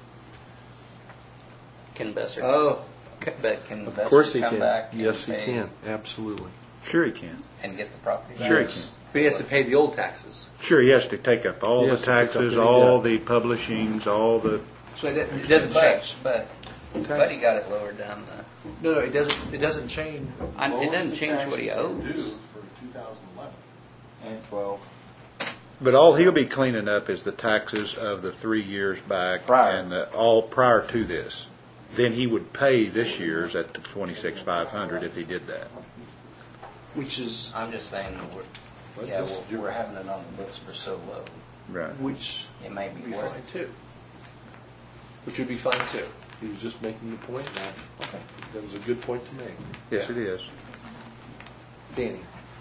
Can Besser? Oh, But can Of Besser course he come can. back and Yes, he pay can. Absolutely. Sure he can. and get the property back? Sure he can. but he has to pay the old taxes. Sure, he has to take up all He the has to pick up taxes, any all debt. the publishings, all the, So it doesn't- it doesn't But, change. but Buddy got it lowered down. Uh, No, no, it doesn't, it doesn't change. I- it doesn't The change what he taxes are owes. due for two thousand eleven. And twelve. But all he'll be cleaning up is the taxes of the three years back. Prior. And the, all prior to this. Then he would pay this year's at the twenty-six five hundred if he did that. Which is, I'm just saying that we're, Well, yeah, this- we're, we're having it on the books for so low. Right. which It may would be be worth fine it. too. Which would be fine too. He was just making the point, that, that was a good point to make. Yes, it is. Danny.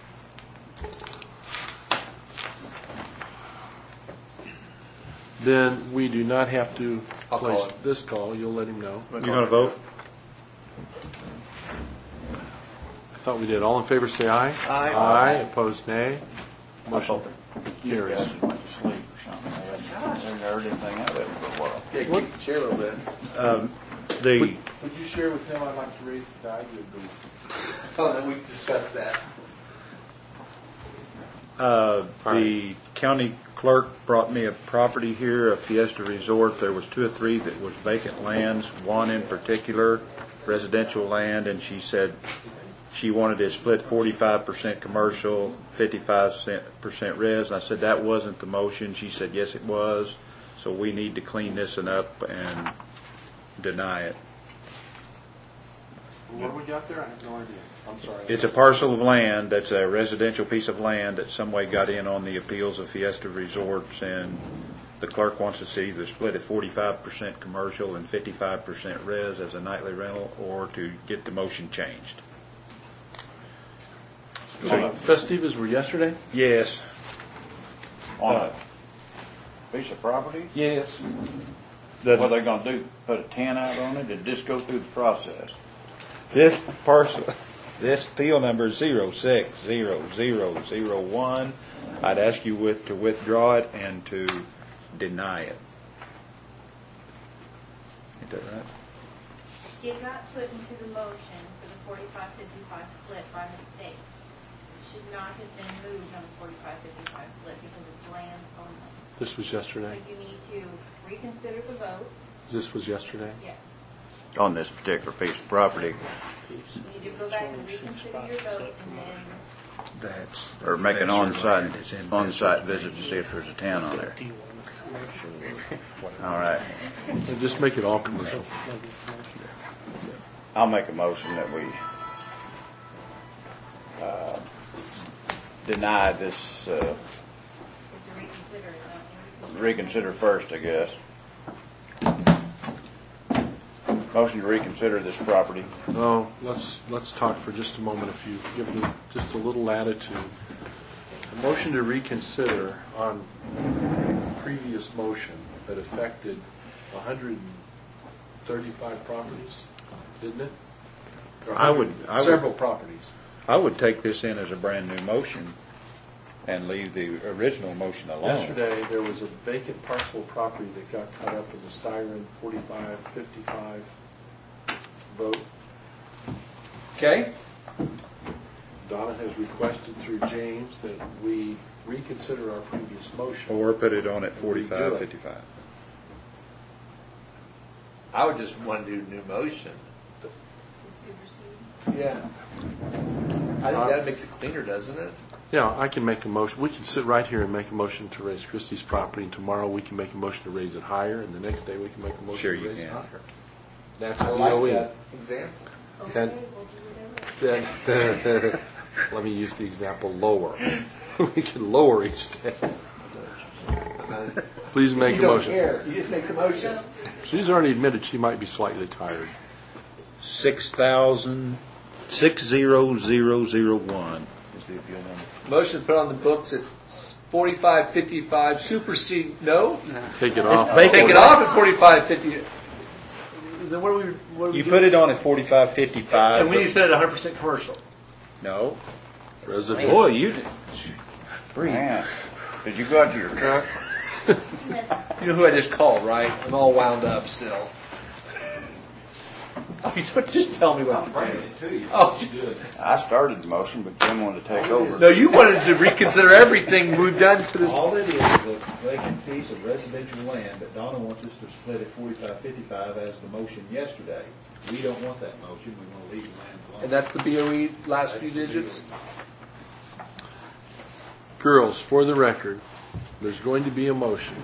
Then we do not have to I'll call place him. this call, you'll let him know. You going to vote? I thought we did. All in favor, say aye. Aye. Aye, opposed, nay. I Motion thought you carries. guys went to sleep or something. I hadn't heard anything out of it for a while. Yeah, keep the chair a little bit. The, Would you share with him, I'd like to raise the value of the Oh, then we discussed that. uh, the county clerk brought me a property here, a Fiesta Resort. There was two or three that was vacant lands, one in particular, residential land, and she said she wanted it split forty-five percent commercial, fifty-five percent res. And I said that wasn't the motion. She said, yes, it was. So we need to clean this one up and deny it. What do we got there? I have no idea. I'm sorry. It's a parcel of land that's a residential piece of land that some way got in on the appeals of Fiesta Resorts, and the clerk wants to see either split at forty-five percent commercial and fifty-five percent res as a nightly rental, or to get the motion changed. Uh, Festivities were yesterday? Yes. On a piece of property? Yes. What are they gonna do? Put a tent out on it and just go through the process? This parcel, this appeal number is zero six zero zero zero one. I'd ask you with, to withdraw it and to deny it. Ain't that right? It got put into the motion for the forty-five fifty-five split by mistake. It should not have been moved on the forty-five fifty-five split because it's land only. This was So yesterday? you need to reconsider the vote, This was yesterday? yes. On this particular piece of property, You need to go back and reconsider your vote and then That's. or make an that's on-site, right. It's in- on-site visit to see if there's a tent on there. All right. And just make it all commercial. I'll make a motion that we uh, deny this, uh, you have to reconsider it, don't you? reconsider first, I guess. Motion to reconsider this property. No, let's, let's talk for just a moment, if you give me just a little latitude. A motion to reconsider on previous motion that affected one hundred thirty-five properties, didn't it? Or I would- I would- Several properties. I would take this in as a brand new motion and leave the original motion alone. Yesterday, there was a vacant parcel of property that got caught up in the Styron forty-five fifty-five vote. Okay? Donna has requested through James that we reconsider our previous motion. Or put it on at Redo forty-five it. fifty-five. I would just want to do a new motion. To supersede. Yeah. I think that makes it cleaner, doesn't it? Yeah, I can make a motion, we can sit right here and make a motion to raise Christie's property, and tomorrow we can make a motion to raise it higher, and the next day we can make a motion Sure to you raise it can. higher. That's I the like D O E. that example. Okay, Then- we'll do whatever. Then, let me use the example lower. We can lower each step. Please make You a don't motion. care. You just make the motion. She's already admitted she might be slightly tired. Six thousand, six zero zero zero one is the appeal number. Motion to put on the books at forty-five fifty-five, supersede, no? Take it off. Vacant. Take it off at forty-five fifty. Then what do we, what do we You do? put it on at forty-five fifty-five. And we need to set it one hundred percent commercial. No. Resident. Boy, you did. Man, did you go out to your truck? You know who I just called, right? I'm all wound up still. Oh, you don't just tell me what to do. it to you. Oh, I started the motion, but Jim wanted to take over. no, you wanted to reconsider everything we've done to this. All it is is a vacant piece of residential land that Donna wants us to split at forty-five fifty-five as the motion yesterday. We don't want that motion, we want to leave the land alone. And that's the B O E last few digits? Girls, for the record, there's going to be a motion.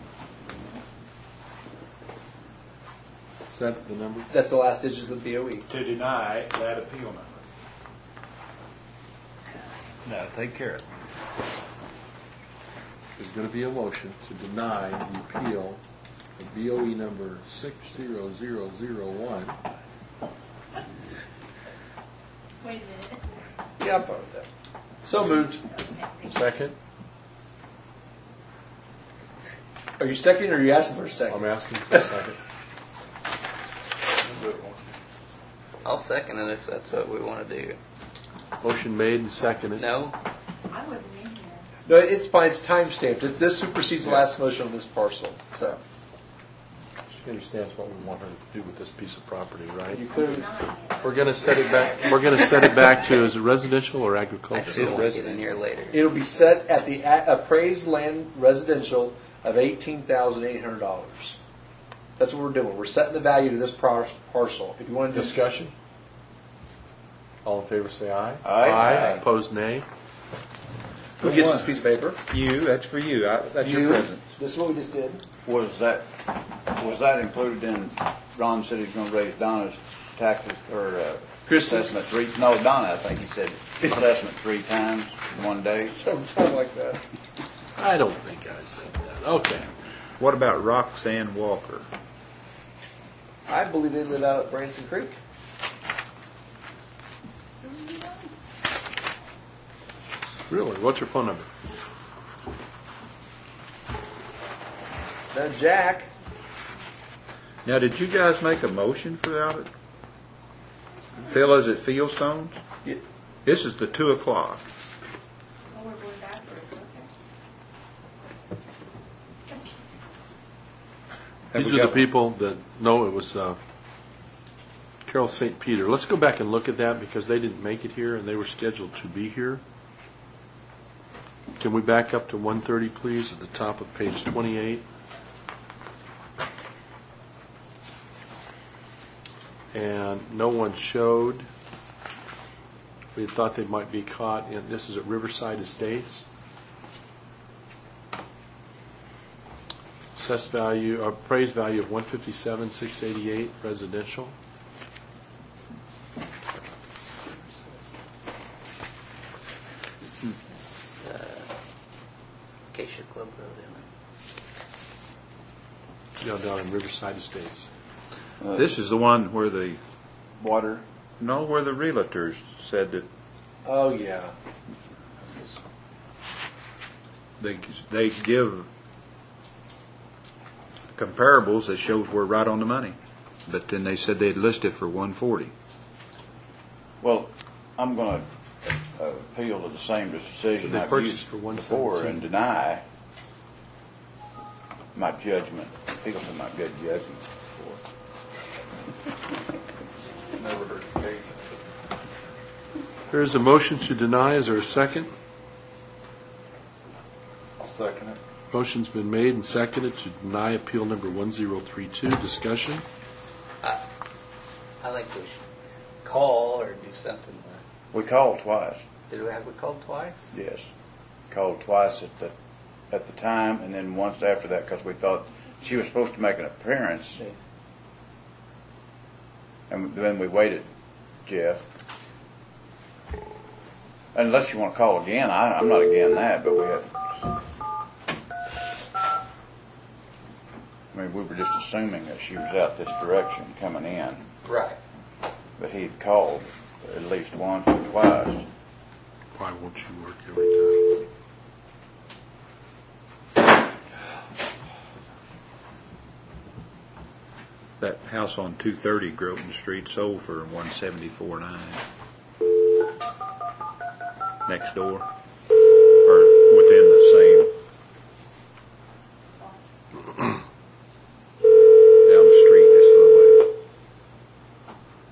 Is that the number? That's the last digits of the B O E. To deny that appeal number. No, take care of it. There's going to be a motion to deny the appeal of B O E number six zero zero zero one. Wait a minute. Yeah, I'm fine with that. So moved. Second? Are you seconding or are you asking for a second? I'm asking for a second. I'll second it if that's what we want to do. Motion made and seconded. No? I wasn't in here. No, it's fine. It's time stamped. This supersedes the last motion on this parcel. So She understands what we want her to do with this piece of property, right? you clearly. We're going to set it back. We're going to set it back to, is it residential or I just agricultural? want to get in here later. It'll be set at the a- appraised land residential of eighteen thousand eight hundred dollars. That's what we're doing. We're setting the value to this par- parcel. If you want to just Discussion? All in favor say aye. Aye. Aye. Opposed nay. who gets this piece of paper? You, that's for you, I, that's You. your present. This is what we just did. Was that, was that included in Ron said he's gonna raise Donna's taxes, or, uh, Christie's? assessment three, no, Donna, I think he said assessment three times in one day. Something like that. I don't think I said that. Okay. What about Roxanne Walker? I believe they live out at Branson Creek. Really? What's your phone number? Now, Jack. Now, did you guys make a motion for that? Phil, is it Fieldstones? Yeah. This is the two o'clock. Oh, we're going backwards. Okay. Have These we are the got- people that, no, it was uh, Carol Saint Peter. Let's go back and look at that because they didn't make it here and they were scheduled to be here. Can we back up to one thirty, please, at the top of page twenty-eight? And no one showed. We had thought they might be caught in, this is at Riverside Estates. Assessed value, or appraised value of one fifty-seven, six eighty-eight residential. It's, uh, Acacia Club Road, isn't it? Yeah, down in Riverside Estates. Uh, This is the one where the, Water, no, where the realtors said that Oh, yeah. they, they give comparables that shows we're right on the money. But then they said they'd list it for one forty. well, I'm gonna uh, appeal to the same decision They I've purchased used for one before seventeen. and deny my judgment, appeal to my good judgment before. Never heard the case. There is a motion to deny. Is there a second? I'll second it. Motion's been made and seconded to deny appeal number one zero three two. Discussion? I, I think we should call or do something. uh, We called twice, Did we have we called twice? yes. Called twice at the, at the time, and then once after that, because we thought she was supposed to make an appearance. And then we waited, Jeff. Unless you want to call again, I, I'm not again that, but we had. I mean, we were just assuming that she was out this direction coming in, Right. but he had called at least once or twice. Why won't you work every time? That house on two thirty Groton Street sold for one seventy-four nine. Next door, or within the same. Down the street this little way.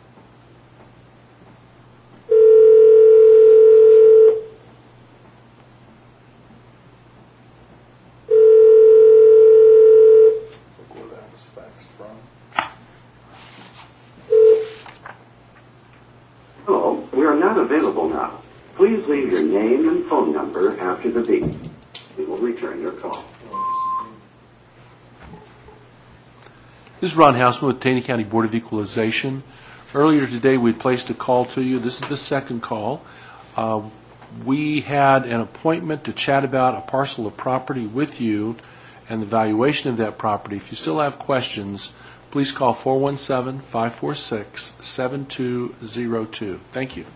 not available now. Please leave your name and phone number after the beep. We will return your call. This is Ron Hausman with Taney County Board of Equalization. Earlier today, we placed a call to you. This is the second call. Uh, we had an appointment to chat about a parcel of property with you and the valuation of that property. If you still have questions, please call four one seven, five four six, seven two zero two. Thank you.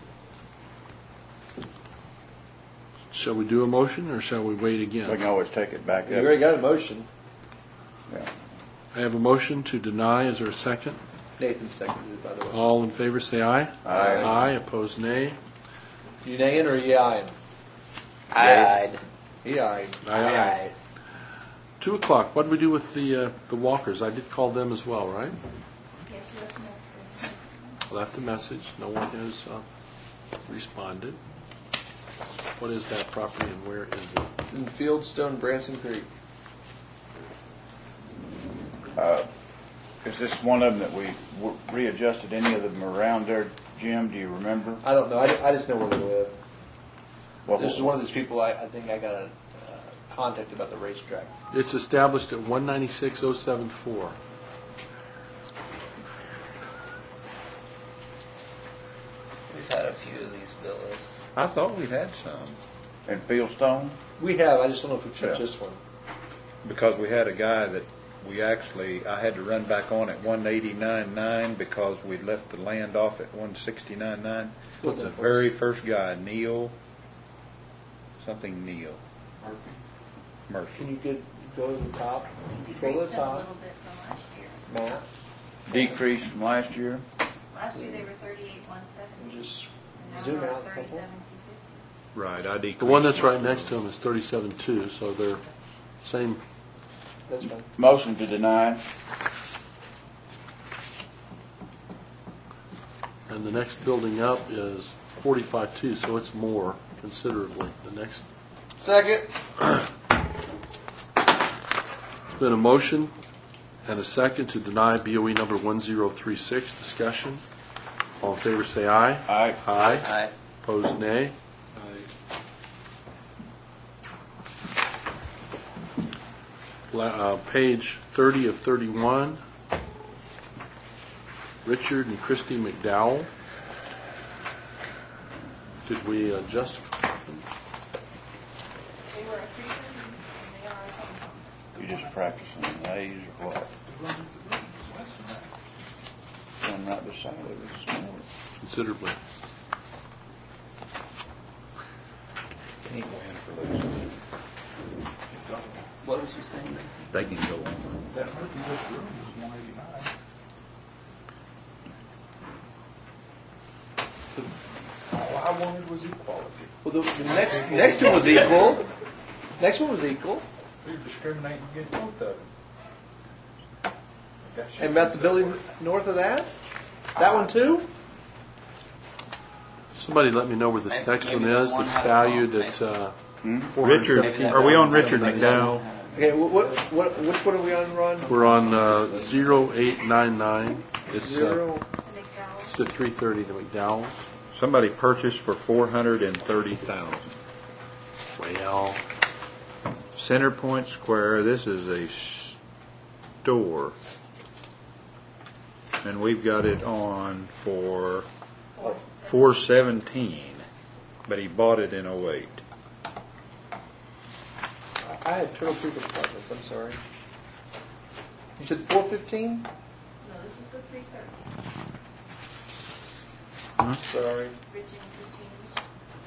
Shall we do a motion, or shall we wait again? We can always take it back up. You already got a motion. Yeah. I have a motion to deny. Is there a second? Nathan seconded it, by the way. All in favor say aye. Aye. Aye. Opposed, nay. You naying or you eyeing? I'd. He eyed. Aye, aye. Two o'clock. What do we do with the uh, the walkers? I did call them as well, right? Yes, you left a message. Left a message. No one has uh, responded. What is that property and where is it? It's in Fieldstone, Branson Creek. Uh, Is this one of them that we w- readjusted any of them around there, Jim? Do you remember? I don't know. I, I just know where they live. Well, This is one of those people I, I think I got a uh, contact about the racetrack. It's established at one ninety-six oh seven four. We've had a few of these villas. I thought we had some, in Fieldstone? We have. I just don't know if we've touched Yeah. this one. because we had a guy that we actually, I had to run back on at one eighty-nine nine because we left the land off at one sixty-nine nine. What's The that for? very first guy, Neil, something Neil, Can Murphy. you get go to the top? Scroll to Decreased the a top. little bit from last year. Map. Decreased from last year? Last year they were thirty-eight, one seventy. Just And now zoom they're out a couple. thirty-seven, two fifty. Right, I decreased. The one that's right next to them is thirty-seven two, so they're same. That's fine. Motion to deny. And the next building up is forty-five two, so it's more considerably. The next, Second. it's been a motion and a second to deny B O E number one zero three six. Discussion. All in favor say aye. Aye. Aye. Aye. Opposed, nay. La- uh, Page thirty of thirty-one. Richard and Christy McDowell. Did we adjust? They were a three thirty and they are a home. You just practicing the A's or what? One right beside it is Considerably. What was you saying? They can go on. That Murphy Woods room was one eighty-nine. All I wanted was equality. Well, the, the next next one was equal. Next one was equal. You're discriminating against both of them. And about the building north of that? That one too? Somebody let me know where this next one is that's valued at uh, Richard, are we on Richard McDowell? Okay, what, what, what which one are we on, Ron? We're on uh, zero eight nine nine. It's, uh, Zero. The McDowell's. it's the three thirty, the McDowell's. Somebody purchased for four hundred and thirty thousand. Well, Center Point Square, this is a store. And we've got it on for four seventeen, but he bought it in oh eight. I had Turtle Creek Apartments, I'm sorry. You said four fifteen? No, this is the three thirty. Sorry. Rich and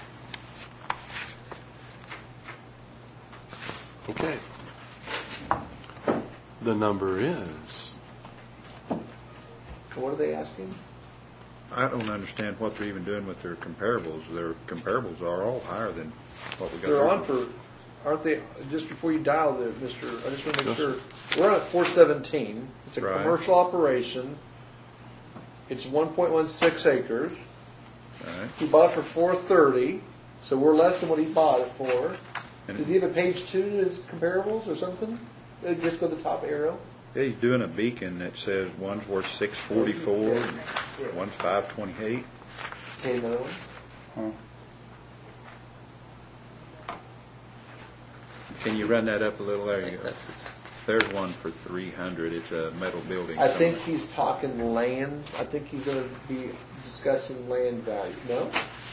Christine. okay. The number is. What are they asking? I don't understand what they're even doing with their comparables. Their comparables are all higher than what we got. They're there. on for, aren't they, just before you dial there, Mister, I just want to make sure. We're on at four seventeen. It's a Right. commercial operation. It's one point one six acres. Right. He bought it for four thirty, so we're less than what he bought it for. And Does he have a page two to his comparables or something? Uh, Just go to the top arrow. Yeah, he's doing a beacon that says one's worth six forty-four, one's five twenty-eight. Okay, another one. Can you run that up a little I there? think that's his. There's one for three hundred. It's a metal building. I think somewhere. he's talking land. I think he's going to be discussing land value. No?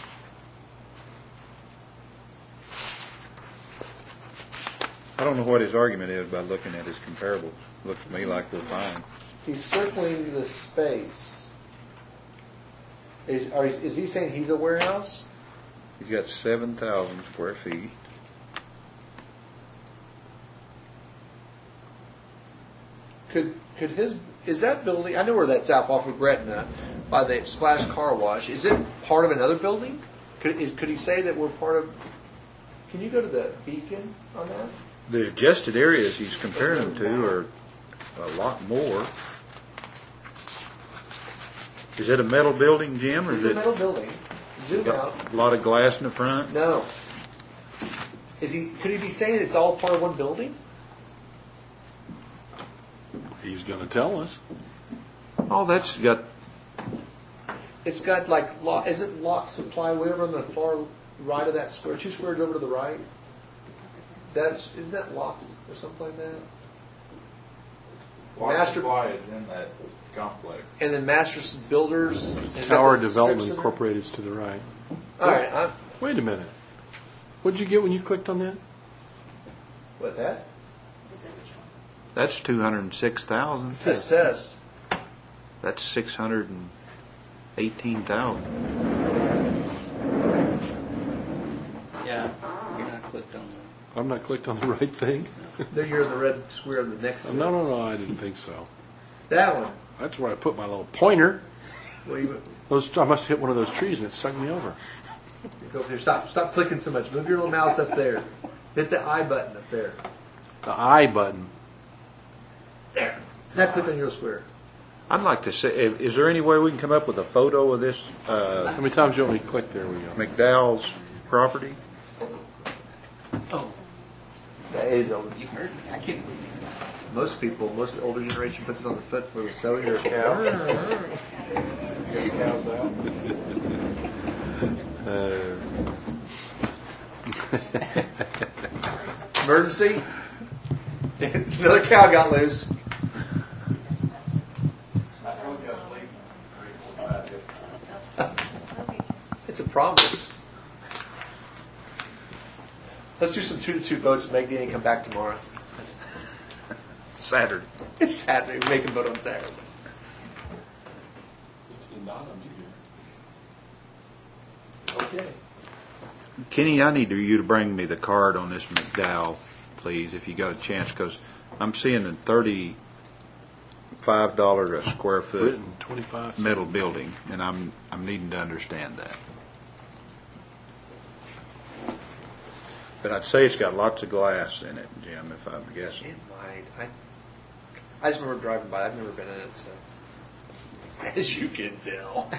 I don't know what his argument is by looking at his comparables. Looks to me like we're fine. He's circling the space. Is, are, is he saying he's a warehouse? He's got seven thousand square feet. Could could his is that building? I know where that's out off of Gretna, by the Splash Car Wash. Is it part of another building? Could is, could he say that we're part of? Can you go to the beacon on that? The adjusted areas he's comparing them to are a lot more. Is it a metal building, Jim, or It's is a it metal building. Zoom out. got a lot of glass in the front? No. Is he? Could he be saying it's all part of one building? He's going to tell us. Oh, that's got. It's got like lock. Isn't Lock Supply way over on the far right of that square? Two squares over to the right. That's isn't that Locks or something like that? Water Master- supply is in that complex. And then Masters Builders. is that Tower the Development strips in there? Incorporated is to the right. All right. I'm, Wait a minute. What did you get when you clicked on that? what that? That's two hundred and six thousand. Assessed. That's six hundred and eighteen thousand. Yeah, you're not clicked on the. I'm not clicked on the right thing. There you're in the red square of the next one. No, no, no, I didn't think so. That one. That's where I put my little pointer. Well, you, Those, I must have hit one of those trees and it sucked me over. you go up here. Stop. Stop clicking so much. Move your little mouse up there. Hit the I button up there. The I button. There. Now click on your square. I'd like to say, if- is there any way we can come up with a photo of this uh, How many times do you want me to click? There we go. McDowell's property? Oh, That is old. you heard me. I can't believe it. Most people, most of the older generation puts it on the foot for the so you're a cow. Get the cows out. Emergency. Another cow got loose. I told you I was late. Three, four, five, It's a promise. Let's do some two to two votes and make Danny come back tomorrow. Saturday. It's Saturday. We make him vote on Saturday. Not on you here. Okay. Kenny, I need you to bring me the card on this McDowell, please, if you got a chance, because I'm seeing a thirty-five dollars a square foot Written twenty-five. metal building, and I'm I'm needing to understand that. But I'd say it's got lots of glass in it, Jim, if I'm guessing. It might. I, I just remember driving by. I've never been in it, so. As you can tell.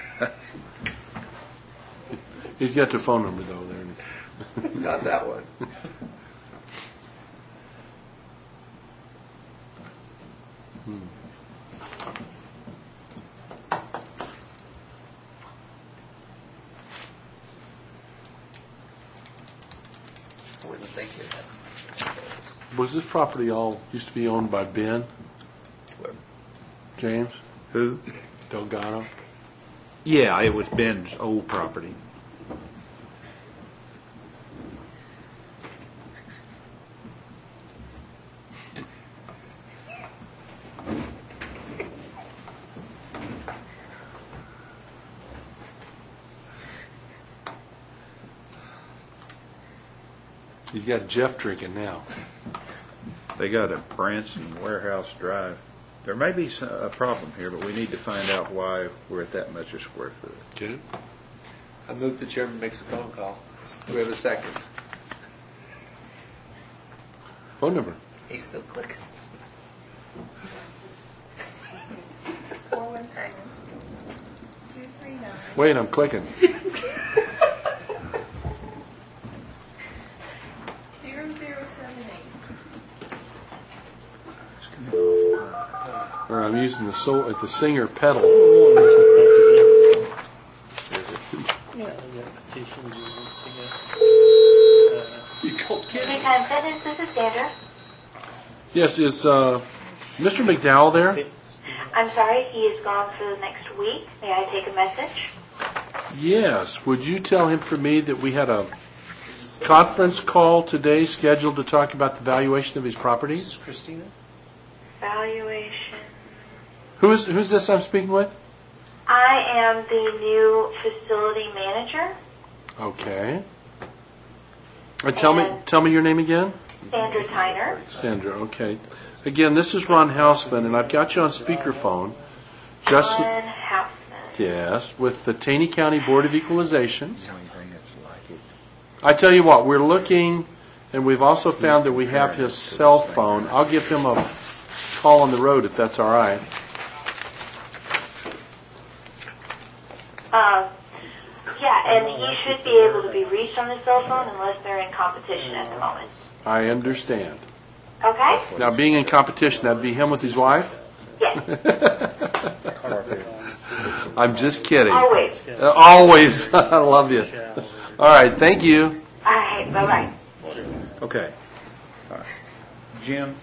He's got the phone number though there. Not that one. I wouldn't think it had. Was this property all used to be owned by Ben? James Who? Delgado? Yeah, it was Ben's old property. He's got Jeff drinking now. They got a Branson Warehouse Drive. There may be some- a problem here, but we need to find out why we're at that much a square foot. Okay. I move the chairman makes a phone call. Do we have a second? Phone number. He's still clicking. Four one seven, two three nine, Wait, I'm clicking. zero zero seven eight. Or I'm using the so at the Singer pedal. Yeah, I got petitions and everything else. You called Kenny. Anytime Fitness, this is Sandra. Yes, is uh, Mister McDowell there? I'm sorry, he is gone for the next week. May I take a message? Yes. Would you tell him for me that we had a conference call today scheduled to talk about the valuation of his property? This is Christina. Valuation. Who is who's this I'm speaking with? I am the new facility manager, Okay. And tell me And- tell me your name again. Sandra Tyner. Sandra. Okay. Again, this is Ron Hausman, and I've got you on speakerphone. Just Ron Hausman. yes, with the Taney County Board of Equalization. I tell you what, we're looking, and we've also found that we have his cell phone. I'll give him a call on the road if that's all right. Um, yeah, and he should be able to be reached on his cell phone unless they're in competition at the moment. I understand. Okay? Now, being in competition, that'd be him with his wife? Yes. I'm just kidding. Always. Uh, always. I love you. All right, thank you. All right, bye-bye. Okay. All right. Jim,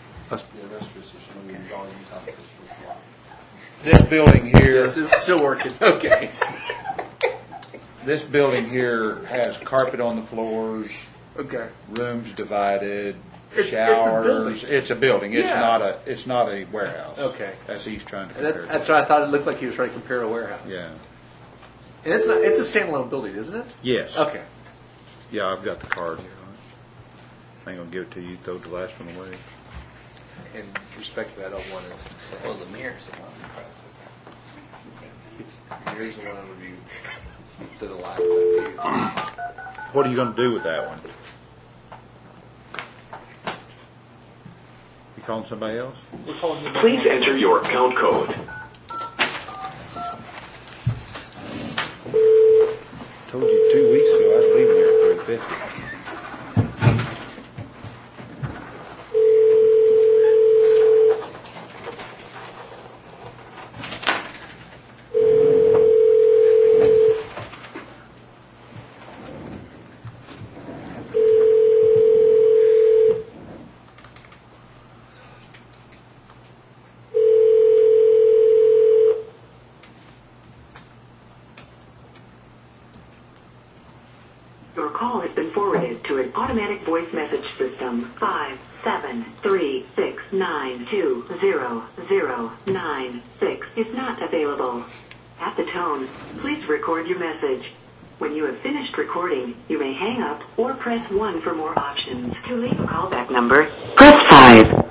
this building here, Still, still working. Okay. this building here has carpet on the floors, Okay. rooms divided, It's- it's a showers. building. It's a building. It's Yeah. not a. It's not a warehouse. Okay. That's he's trying to And compare. that's, that's what I thought. It looked like he was trying to compare a warehouse. Yeah. And it's not. It's a standalone building, isn't it? Yes. Okay. Yeah, I've got the card here. I ain't gonna give it to you. Throw the last one away. In respect to that, I don't want it. Well, the mirror's the one. It's, here's the one I reviewed. To the live that What are you gonna do with that one? You calling somebody else? We're calling him. Please enter your account code. Told you two weeks ago I was leaving here at three fifty. Your call has been forwarded to an automatic voice message system. Five seven three six nine two zero zero nine six is not available. At the tone, please record your message. When you have finished recording, you may hang up or press one for more options. To leave a callback number, press five.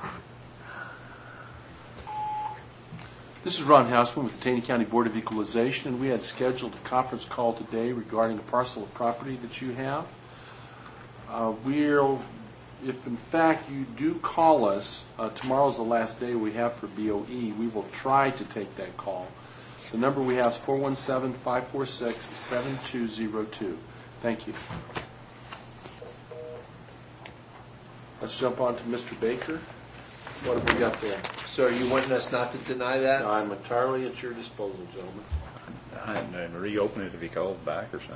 This is Ron Hausman with the Taney County Board of Equalization, and we had scheduled a conference call today regarding a parcel of property that you have. Uh, we'll, if in fact you do call us, uh, tomorrow's the last day we have for B O E, we will try to take that call. The number we have is four one seven, five four six, seven two zero two. Thank you. Let's jump on to Mister Baker. What have we got there? So, are you wanting us not to deny that? I'm entirely at your disposal, gentlemen. I hadn't had to reopen it if he calls back or something.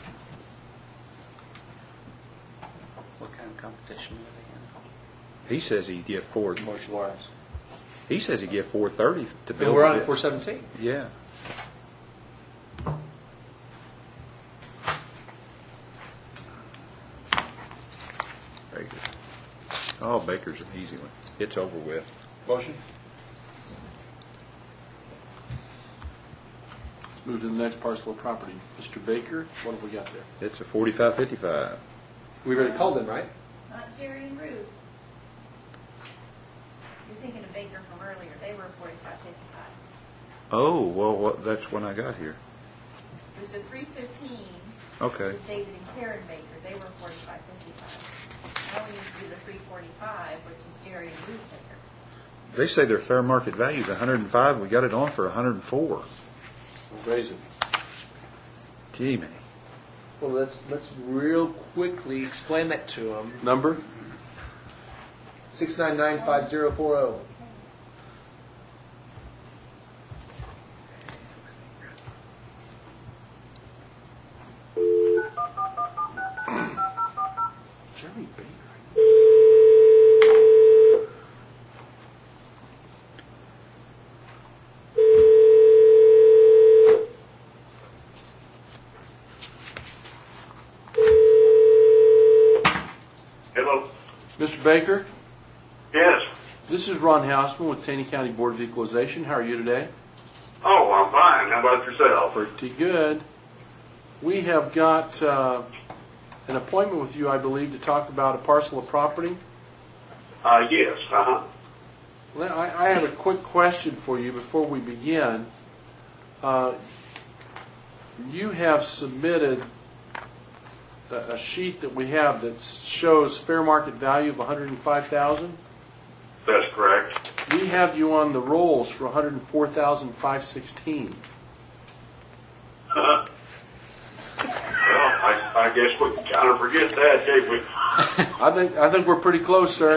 What kind of competition are He says he'd give four. Martial arts. He says he'd give four thirty to And build. we're on it. at four seventeen. Yeah. Very good. Oh, Baker's an easy one. It's over with. Motion? Let's move to the next parcel of property. Mister Baker, what have we got there? It's a forty-five fifty-five. We already called them, right? Not Jerry and Ruth. You're thinking of Baker from earlier. They were forty-five fifty-five. Oh, well, what, that's when I got here. It was a three fifteen. Okay. With David and Karen Baker. They were forty-five fifty-five. Now we need to do the three forty-five, which is Jerry and Ruth Baker. They say their fair market value is one hundred five. We got it on for one hundred four. We'll raise it. Gee, man. Well, let's, let's real quickly explain that to them. Number? six nine nine five zero four zero. Mister Baker? Yes. This is Ron Hausman with Taney County Board of Equalization. How are you today? Oh, I'm fine. How about yourself? Pretty good. We have got uh, an appointment with you, I believe, to talk about a parcel of property. Uh, yes. Uh-huh. Well, I, I have a quick question for you before we begin. Uh, you have submitted a, a sheet that we have that shows fair market value of one hundred five thousand dollars. That's correct. We have you on the rolls for one hundred four thousand five hundred sixteen dollars. Uh, well, I, I guess we can kind of forget that, can't we? I think I think we're pretty close, sir.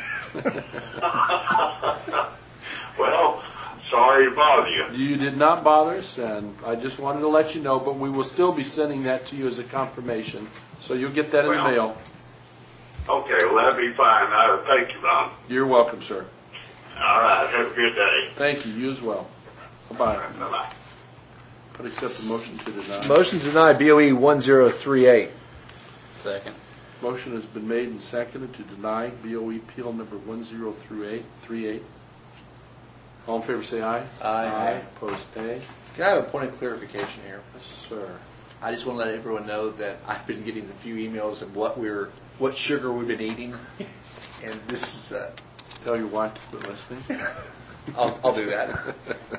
Well, sorry to bother you. You did not bother us, and I just wanted to let you know, but we will still be sending that to you as a confirmation. So you'll get that in Well, the mail. Okay, well, that'd be fine. I thank you, Ron. You're welcome, sir. All right, have a good day. Thank you. You as well. Bye-bye. Bye-bye. I'd accept the motion to deny. Motion to deny B O E one zero three eight. Second. Motion has been made and seconded to deny B O E appeal number one zero three eight. All in favor say aye. Aye. Opposed, nay. Can I have a point of clarification here? Yes, sir. I just want to let everyone know that I've been getting a few emails of what we're, what sugar we've been eating, and this is. Uh, Tell your wife to quit listening. I'll, I'll do that.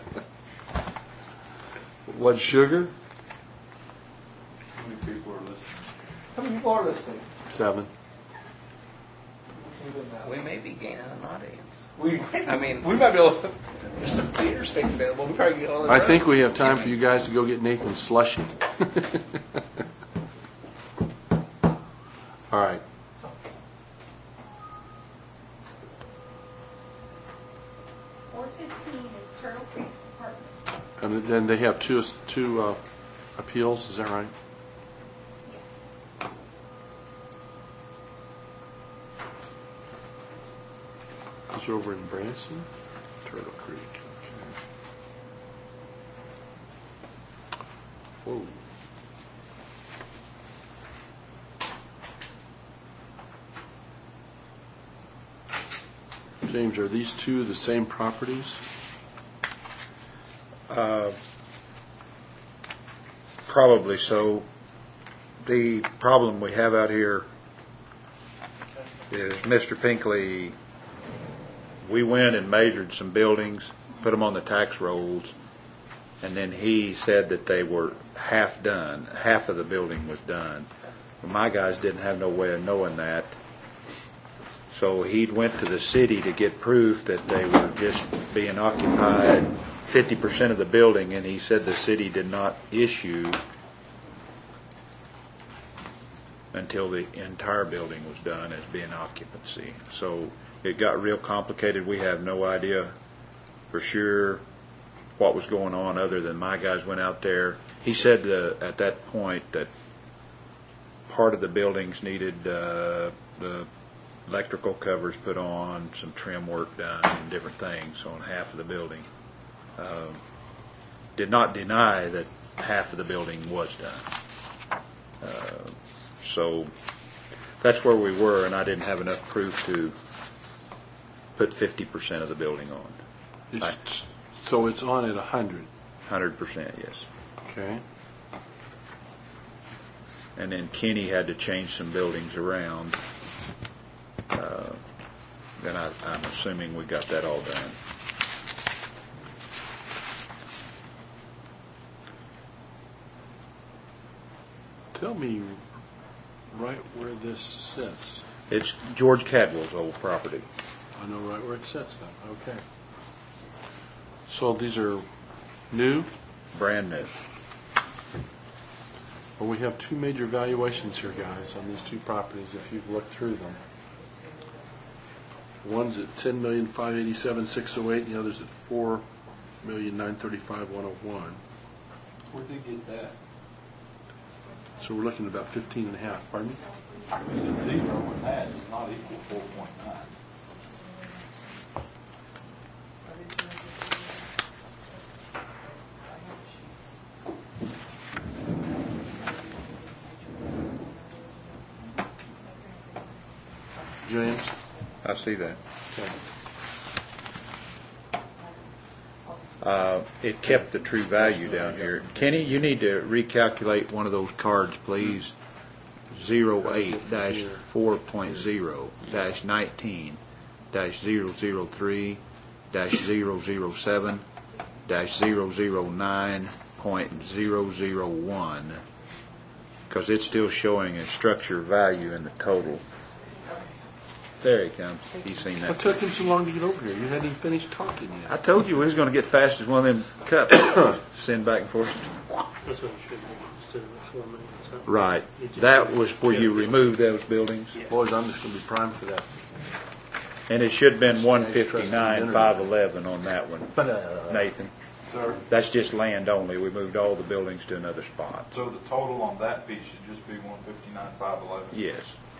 What sugar? How many people are listening? How many people are listening? Seven. We may be gaining an audience. We, I mean, we might be able to, there's some theater space available. We probably get all the I think we have time for you guys to go get Nathan slushy. All right. four fifteen is Turtle Creek Apartment. And then they have two two uh, appeals, is that right? Those are over in Branson? Turtle Creek. Okay. Whoa. James, are these two the same properties? Uh, Probably so. The problem we have out here is Mister Pinkley, we went and measured some buildings, put them on the tax rolls, and then he said that they were half done. Half of the building was done. Well, my guys didn't have no way of knowing that. So he went to the city to get proof that they were just being occupied fifty percent of the building, and he said the city did not issue until the entire building was done as being occupancy. So it got real complicated. We have no idea for sure what was going on other than my guys went out there. He said uh, at that point that part of the buildings needed uh, the electrical covers put on, some trim work done, and different things on half of the building. Uh, did not deny that half of the building was done. Uh, so that's where we were, and I didn't have enough proof to put fifty percent of the building on. It's, I, so it's on at one hundred? one hundred percent, yes. Okay. And then Kenny had to change some buildings around. Uh, and I, I'm assuming we got that all done. Tell me right where this sits. It's George Cadwell's old property. I know right where it sits then. Okay. So these are new? Brand new. Well, we have two major valuations here, guys, on these two properties, if you've looked through them. One's at ten million five hundred eighty-seven thousand six hundred eight, and the other's at four million nine hundred thirty-five thousand one hundred one. Where'd they get that? So we're looking at about fifteen and a half, pardon me? I mean, a zero with that is not equal four point nine. James? I see that. Okay. Uh, it kept the true value down here. Kenny, you need to recalculate one of those cards, please. Zero eight dash four point zero dash nineteen dash zero zero three dash zero zero seven dash zero zero nine point zero zero one, because it's still showing a structure value in the total. There he comes. He's seen that. What took him so long to get over here? You hadn't even finished talking yet. I told you we was going to get fast as one of them cups. Send back and forth. That's what it should be, instead of a four minute or something. Right. You just- That was where you removed those buildings. Boys, I'm just going to be primed for that. And it should have been one fifty-nine, five eleven on that one, Nathan. Sir, That's just land only. We moved all the buildings to another spot. so the total on that piece should just be one fifty-nine, five eleven? Yes.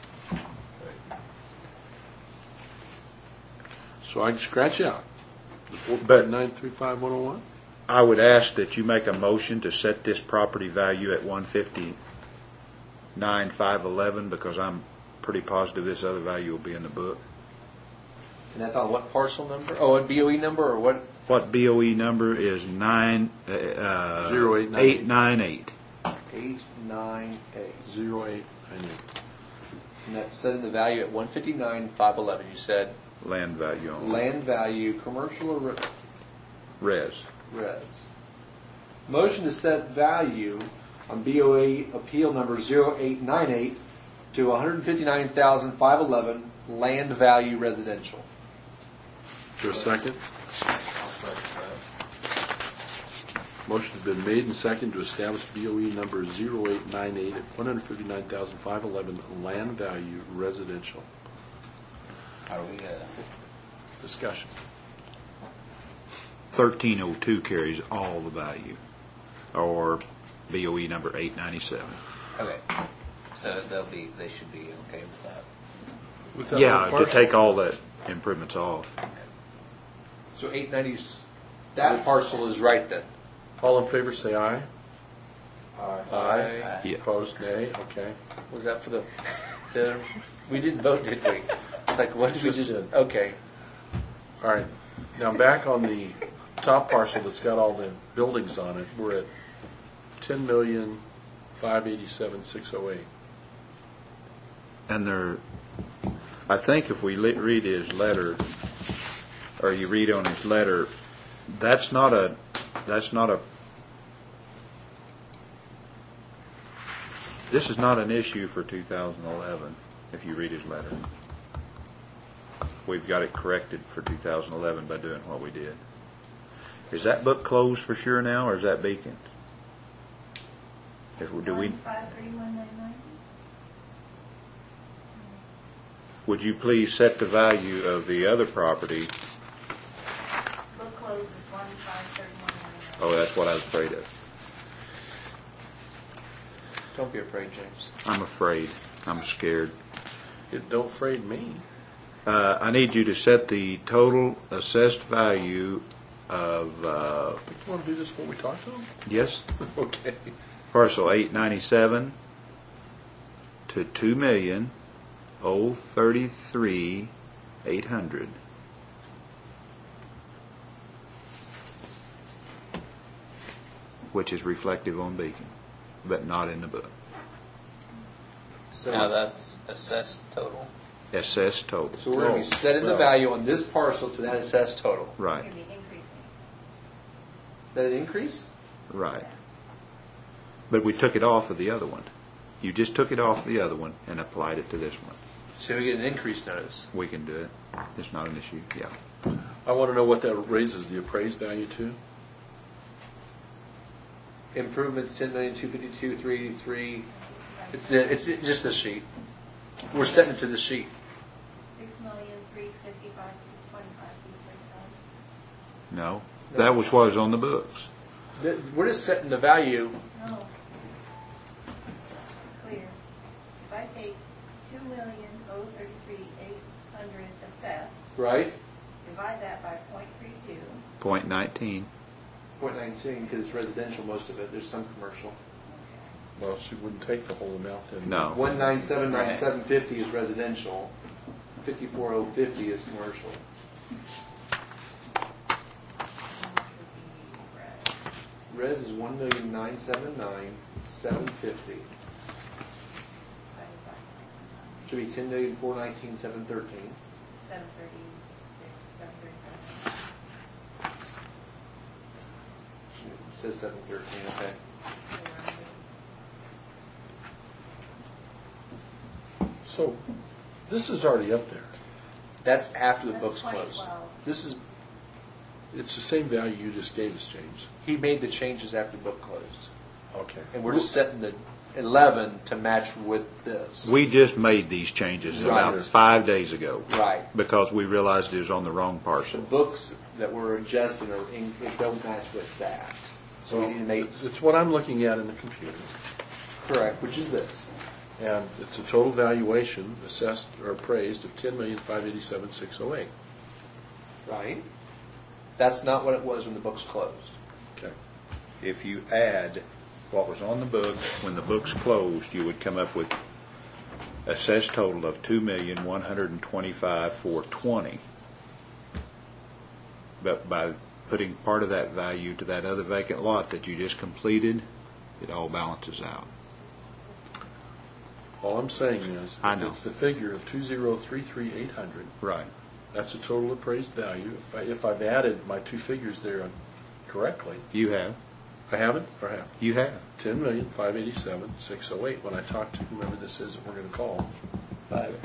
So I can scratch out the four But- point nine three five one oh one? I would ask that you make a motion to set this property value at one fifty-nine, five eleven, because I'm pretty positive this other value will be in the book. And that's on what parcel number? Oh, a B O E number or what? What B O E number is nine, uh, uh, Zero eight nine eight. eight nine eight. Eight nine eight. Zero eight nine eight. And that's setting the value at one fifty-nine, five eleven. You said Land value on land value, commercial or re- res. res. Motion to set value on B O E appeal number zero eight nine eight to one hundred fifty-nine thousand five eleven, land value residential. Is there a second? Motion has been made and seconded to establish B O E number zero eight nine eight at one hundred fifty-nine thousand five eleven, land value residential. Are we, uh, Discussion. thirteen oh two carries all the value, or B O E number eight ninety-seven. okay. So they'll be, they should be okay with that. With that Yeah, little to parcel? take all the improvements off. So eight ninety, that parcel is right then. All in favor, say aye. Aye. Aye. Yeah. Opposed, nay. Okay. Was that for the, the, we didn't vote, did we? It's like, what did we Just just, did. okay. All right. Now back on the top parcel that's got all the buildings on it, we're at ten million five eighty-seven six oh eight. And there, I think if we li- read his letter, or you read on his letter, that's not a, that's not a, this is not an issue for two thousand eleven, if you read his letter. We've got it corrected for two thousand eleven by doing what we did. Is that book closed for sure now, or is that vacant? If we, do we, Five thirty-one nine ninety? would you please set the value of the other property? Book closes one five thirty-one nine ninety. Oh, that's what I was afraid of. Don't be afraid, James. I'm afraid. I'm scared. It don't afraid me. Uh, I need you to set the total assessed value of, uh, You want to do this when we talk to them? yes, Okay. parcel eight ninety-seven to two million oh thirty-three eight hundred. Which is reflective on Beacon, but not in the book. So, Now that's assessed total. Assessed total. so we're going to be setting the Well. value on this parcel to that assessed total. Right, You're gonna be increasing. That it increase? right. But we took it off of the other one. You just took it off the other one and applied it to this one. So we get an increase notice. We can do it. It's not an issue, yeah. I want to know what that raises the appraised value to. Improvement ten million two fifty two three eighty three. It's the, it's just the sheet. We're setting it to the sheet. Six million three fifty-five six twenty-five. No, that was what was on the books. The- We're just setting the value. No. Clear. If I take two million oh thirty-three eight hundred assessed, Right? divide that by point three two, Point nineteen. Point nineteen, because it's residential, most of it. There's some commercial. Well, she wouldn't take the whole amount then. No. One nine seven nine seven fifty is residential. fifty-four oh fifty is commercial. Res is one million nine seven nine seven fifty. Should be ten million four nineteen seven thirteen. Seven thirty-six, seven thirty-seven. It says seven thirteen. Okay. So, this is already up there. That's after the That's books close. twenty twelve. This is It's the same value you just gave us, James. he made the changes after the book closed, Okay. and we're just setting the eleven to match with this. We just made these changes about Right. five days ago. Right. Because we realized it was on the wrong The parcel. books that were adjusted are in, it don't match with that, so we need to make It's what I'm looking at in the computer. correct, which is this. And it's a total valuation assessed or appraised of ten million five eighty-seven six oh eight. Right. That's not what it was when the books closed. Okay. If you add what was on the books when the books closed, you would come up with assessed total of two million one hundred twenty-five four twenty. But by putting part of that value to that other vacant lot that you just completed, it all balances out. All I'm saying is, I if know. it's the figure of two zero three three eight hundred, Right. that's a total appraised value. If I, if I've added my two figures there correctly, You have. I haven't, or have? You have. ten million five eighty-seven six oh eight when I talk to whomever this is that we're going to call. But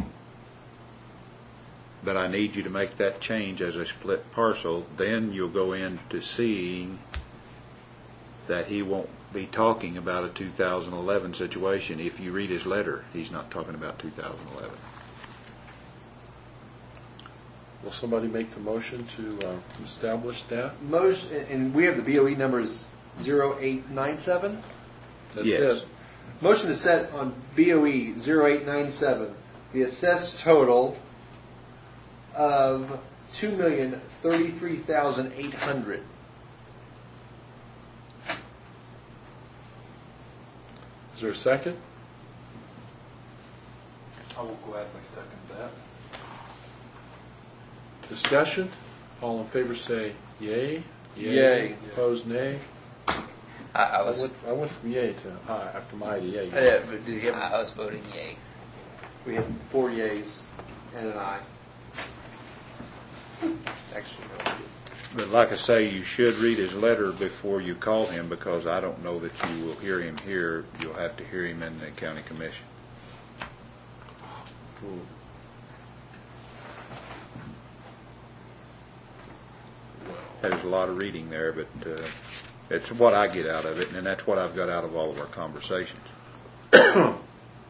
But I need you to make that change as a split parcel. Then you'll go into seeing that he won't be talking about a two thousand eleven situation. If you read his letter, he's not talking about two thousand eleven. Will somebody make the motion to uh, establish that? most, and we have the B O E numbers zero eight nine seven. That's Yes. it. Motion to set on B O E zero eight nine seven the assessed total of two million thirty-three thousand eight hundred. Is there a second? I will gladly second that. Discussion? All in favor say yay. Yay. Opposed, nay. I, I I was went, I went from yay to aye, from aye to yay. Yeah, but did you have, I was voting yay. we had four yays and an aye. Actually, no. But like I say, you should read his letter before you call him, because I don't know that you will hear him here. You'll have to hear him in the county commission. Hmm. There's a lot of reading there, but uh, it's what I get out of it, and that's what I've got out of all of our conversations. Well,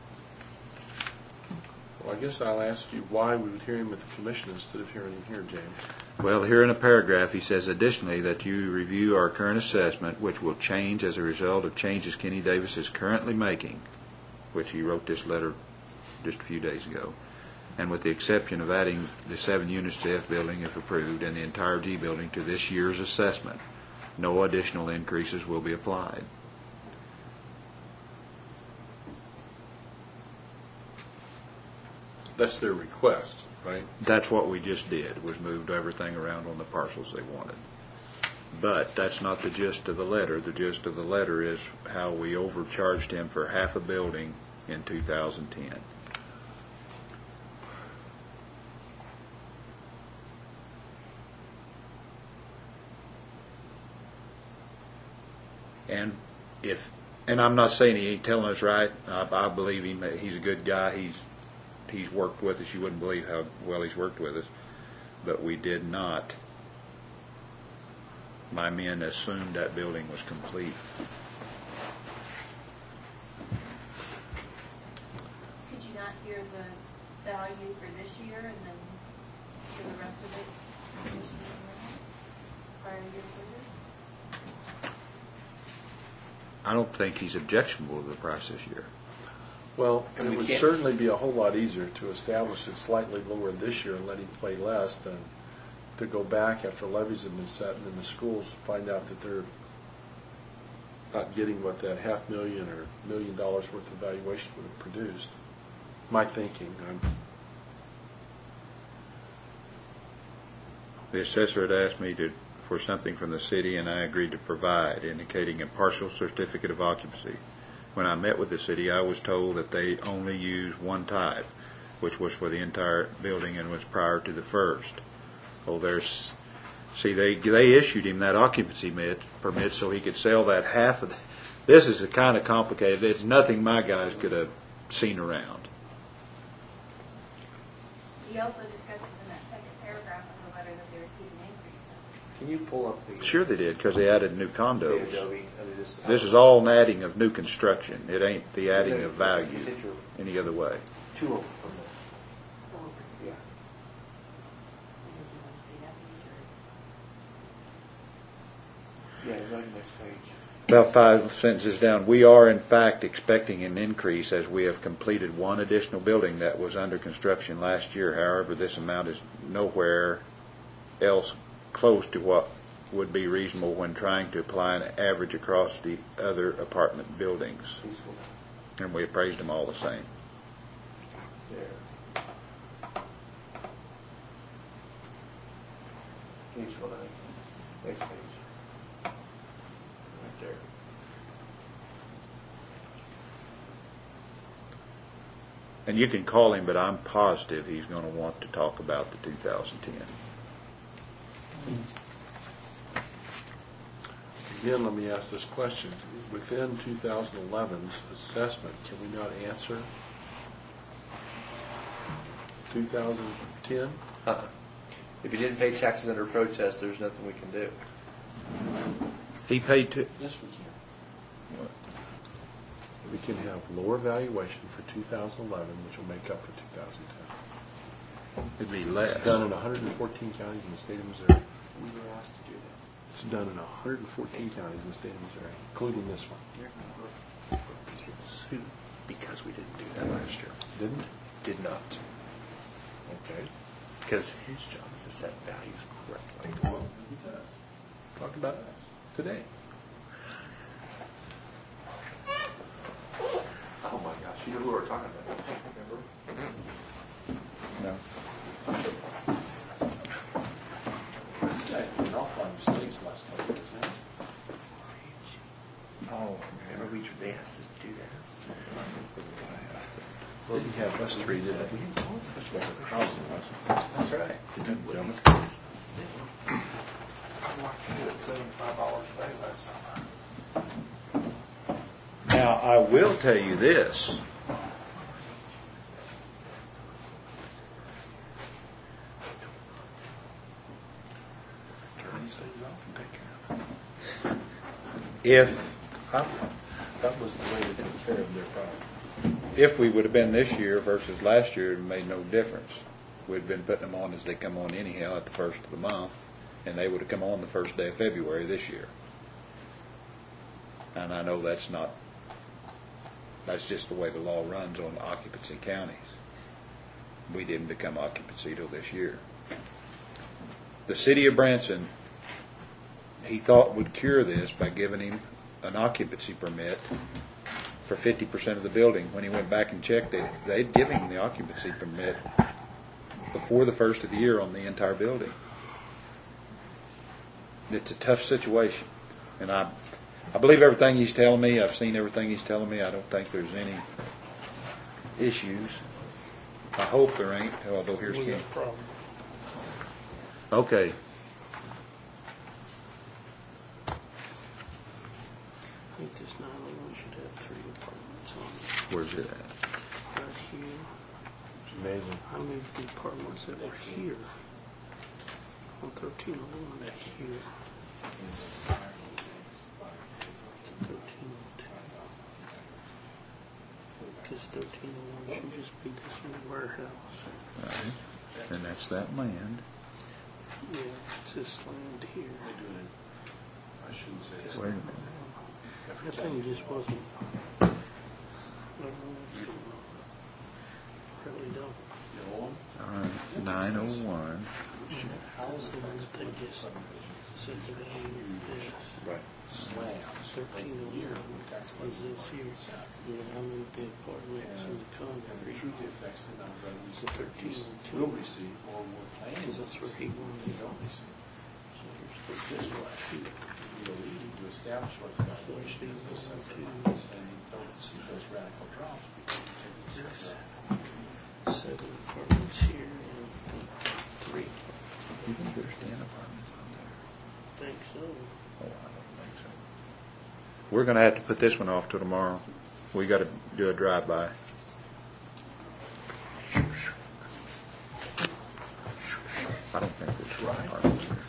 I guess I'll ask you why we would hear him at the commission instead of hearing him here, James. Well, here in a paragraph, he says, additionally, that you review our current assessment, which will change as a result of changes Kenny Davis is currently making, which he wrote this letter just a few days ago, and with the exception of adding the seven units to F building if approved and the entire G building to this year's assessment, no additional increases will be applied. That's their request, right? That's what we just did, was moved everything around on the parcels they wanted. But that's not the gist of the letter. The gist of the letter is how we overcharged him for half a building in two thousand ten. And if, and I'm not saying he ain't telling us right. I, I believe him. He's a good guy. He's he's worked with us. You wouldn't believe how well he's worked with us. But we did not. My men assumed that building was complete. Could you not hear the value for this year and then for the rest of it this year and prior years later? I don't think he's objectionable to the price this year. Well, And it we would can't- certainly be a whole lot easier to establish it slightly lower this year and let him play less than to go back after levies have been set and then the schools find out that they're not getting what that half million or million dollars worth of valuation would have produced. My thinking, I'm, The assessor had asked me to, for something from the city, and I agreed to provide, indicating a partial certificate of occupancy. When I met with the city, I was told that they only use one type, which was for the entire building and was prior to the first. Oh, there's, see, they they issued him that occupancy permit, permit so he could sell that half of the, this is kind of complicated. It's nothing my guys could have seen around. He also discusses in that second paragraph of the letter that they received an increase. Can you pull up the? Sure they did, because they added new the condos. Adobe? I mean, this, This is all an adding of new construction. It ain't the adding of value any other way. Two of them from there. Yeah. Yeah, go to the next page. About five sentences down, we are in fact expecting an increase as we have completed one additional building that was under construction last year. However, this amount is nowhere else close to what would be reasonable when trying to apply an average across the other apartment buildings. And we appraised them all the same. There. Please go down. Next page. Right there. And you can call him, but I'm positive he's going to want to talk about the two thousand ten. Again, let me ask this question. Within two thousand eleven's assessment, can we not answer two thousand ten? Uh-uh. If you didn't pay taxes under protest, there's nothing we can do. He paid to. This was here. We can have lower valuation for two thousand eleven, which will make up for two thousand ten. It'd be less. It's done in one hundred fourteen counties in the state of Missouri. We were asked to do that. It's done in one hundred fourteen counties in the state of Missouri, including this one. You're going to get sued because we didn't do that last year. Didn't? Did not. Okay. Because his job is to set values correctly. Well, he does. Talk about it today. Oh my gosh, you know who we're talking about? Remember? No. Okay, and I'll find mistakes last couple of years, huh? Oh, remember we they asked us to do that? Well, we have us three, didn't we? That's right. Gentlemen. I walked in at seventy-five dollars a day last summer. Now, I will tell you this. Turn these things off and take care of it. If That was the way to take care of their problem. if we would have been this year versus last year, it made no difference. We'd been putting them on as they come on anyhow at the first of the month, and they would have come on the first day of February this year. And I know that's not, that's just the way the law runs on occupancy counties. We didn't become occupancy till this year. The city of Branson, he thought would cure this by giving him an occupancy permit for fifty percent of the building. When he went back and checked it, they'd given him the occupancy permit before the first of the year on the entire building. It's a tough situation, and I, I believe everything he's telling me. I've seen everything he's telling me. I don't think there's any issues. I hope there ain't, although here's We Ken. have a problem. Okay. I think this nine oh one should have three apartments on it. Where's it at? Right here. It's amazing. I moved the apartments that were here on thirteen oh one to here. thirteen oh two. Because thirteen oh one should just be this one warehouse. Right. And that's that land. Yeah, it's this land here. I shouldn't say this. Wait a minute. That thing just wasn't. I don't know what's going on. Really don't. All right. nine oh one. That's the one that they just So today is this. Right. Thirteen oh one is this here. And then how many the apartments and the concrete? So thirteen oh two. We'll receive or we're planning. Because that's where he wanted You it. don't receive. So here's the, this one, two. You know, we need to establish what the Which valuation these is are of two. those, and you don't see those radical drops because you take the zero down. Seven apartments here and three. You think there's ten apartments on there? Think so. Oh, I don't think so. We're gonna have to put this one off till tomorrow. We gotta do a drive-by. I don't think there's ten apartments there.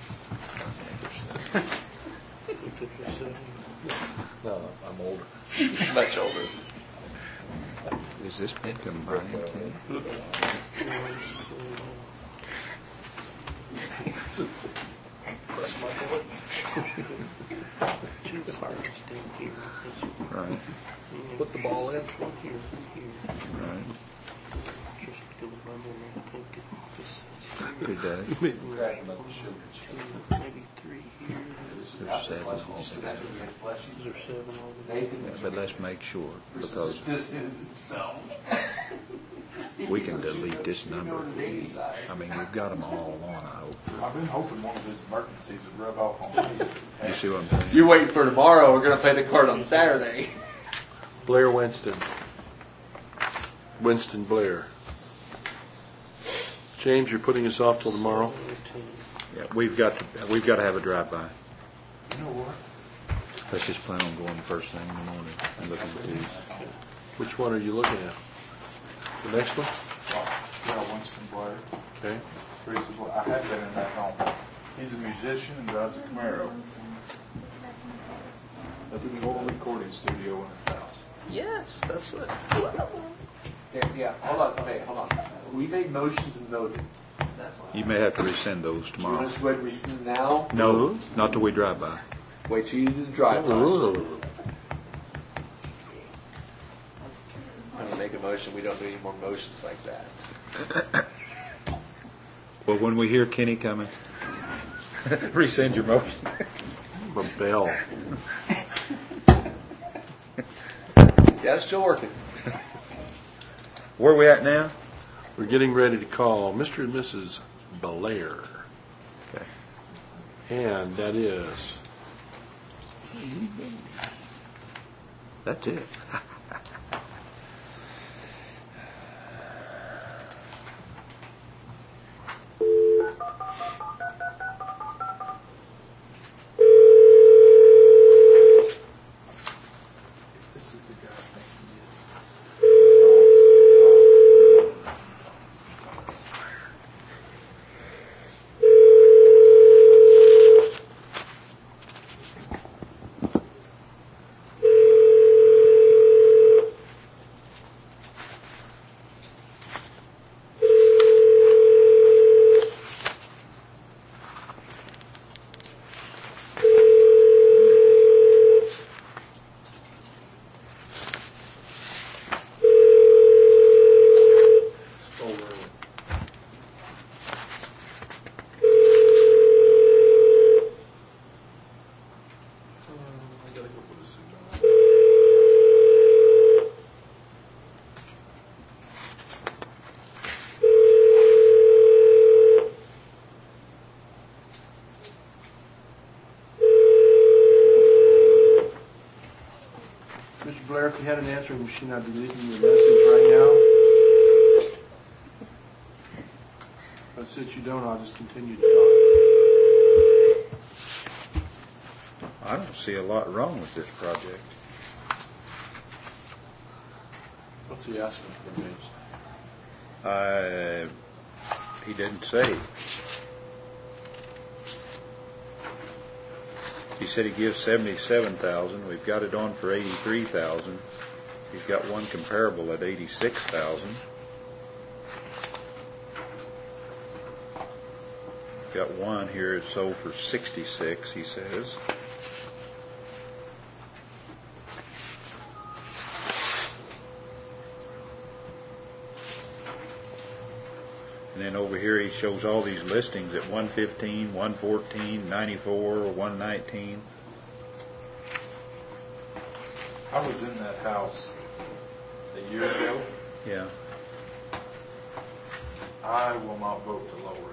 Think there's seven. No, I'm older. Much older. Is this been combined? Two apartments down here. This one. Right, Put the ball in. One here, one here. right. Just go run in, I think it just. Good day. Maybe two, maybe three here. There's seven altogether. Is there seven altogether? But let's make sure, because we can delete this number. if we need. I mean, we've got them all on, I hope. I've been hoping one of these emergencies would rub off on me. You see what I'm saying? You're waiting for tomorrow. We're going to play the card on Saturday. Blair Winston. Winston Blair. James, you're putting us off till tomorrow? Yeah, we've got to, we've got to have a drive-by. You know what? Let's just plan on going first thing in the morning and looking at these. Which one are you looking at? The next one? Yeah, Winston Blair. Okay. Reasonable. I have been in that home. He's a musician and drives a Camaro. That's an old recording studio in his house. Yes, that's what. Yeah, yeah, hold on. Okay, hold on. We made motions and voted. That's why. You may have to rescind those You tomorrow. want us to go ahead and rescind now? No, not till we drive by. Wait till you do the drive. I'm going to make a motion. We don't do any more motions like that. Well, when we hear Kenny coming, rescind your motion. A bell. Yeah, it's still working. Where are we at now? We're getting ready to call Mister and Missus Blair. Okay. And that is... That's it. This is the guy thinking Mister Blair, if you had an answering machine, I'd be leaving you a message right now. But since you don't, I'll just continue to talk. I don't see a lot wrong with this project. What's he asking for, James? Uh, he didn't say. He said he gives seventy-seven thousand. We've got it on for eighty-three thousand. He's got one comparable at eighty-six thousand. Got one here that's sold for sixty-six, he says. And then over here, he shows all these listings at one fifteen, one fourteen, ninety-four, one nineteen. I was in that house a year ago. Yeah. I will not vote to lower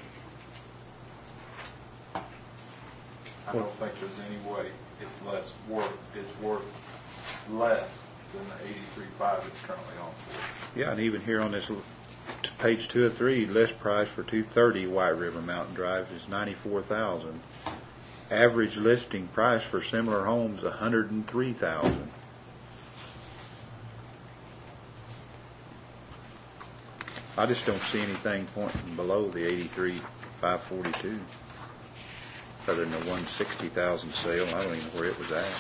it. I don't think there's any way it's less worth, it's worth less than the eighty-three five it's currently on for. Yeah, and even here on this, l- t- page two of three, list price for two thirty White River Mountain Drive is ninety-four thousand. Average listing price for similar homes, one hundred three thousand. I just don't see anything pointing below the eighty-three five forty-two. Other than the one sixty thousand sale, I don't even know where it was at.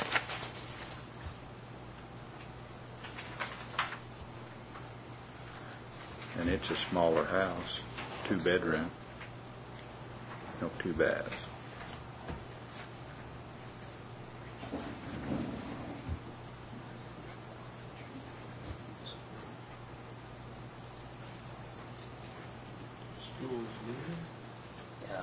And it's a smaller house, two bedroom, no two baths. Yeah.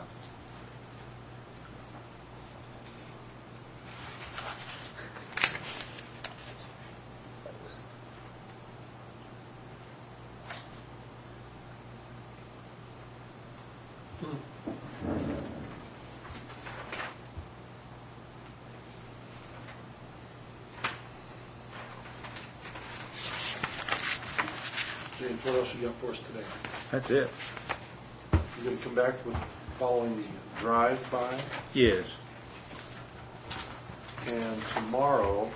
James, what else you got for us today? That's it. You're going to come back with following the drive-by, Yes. and tomorrow,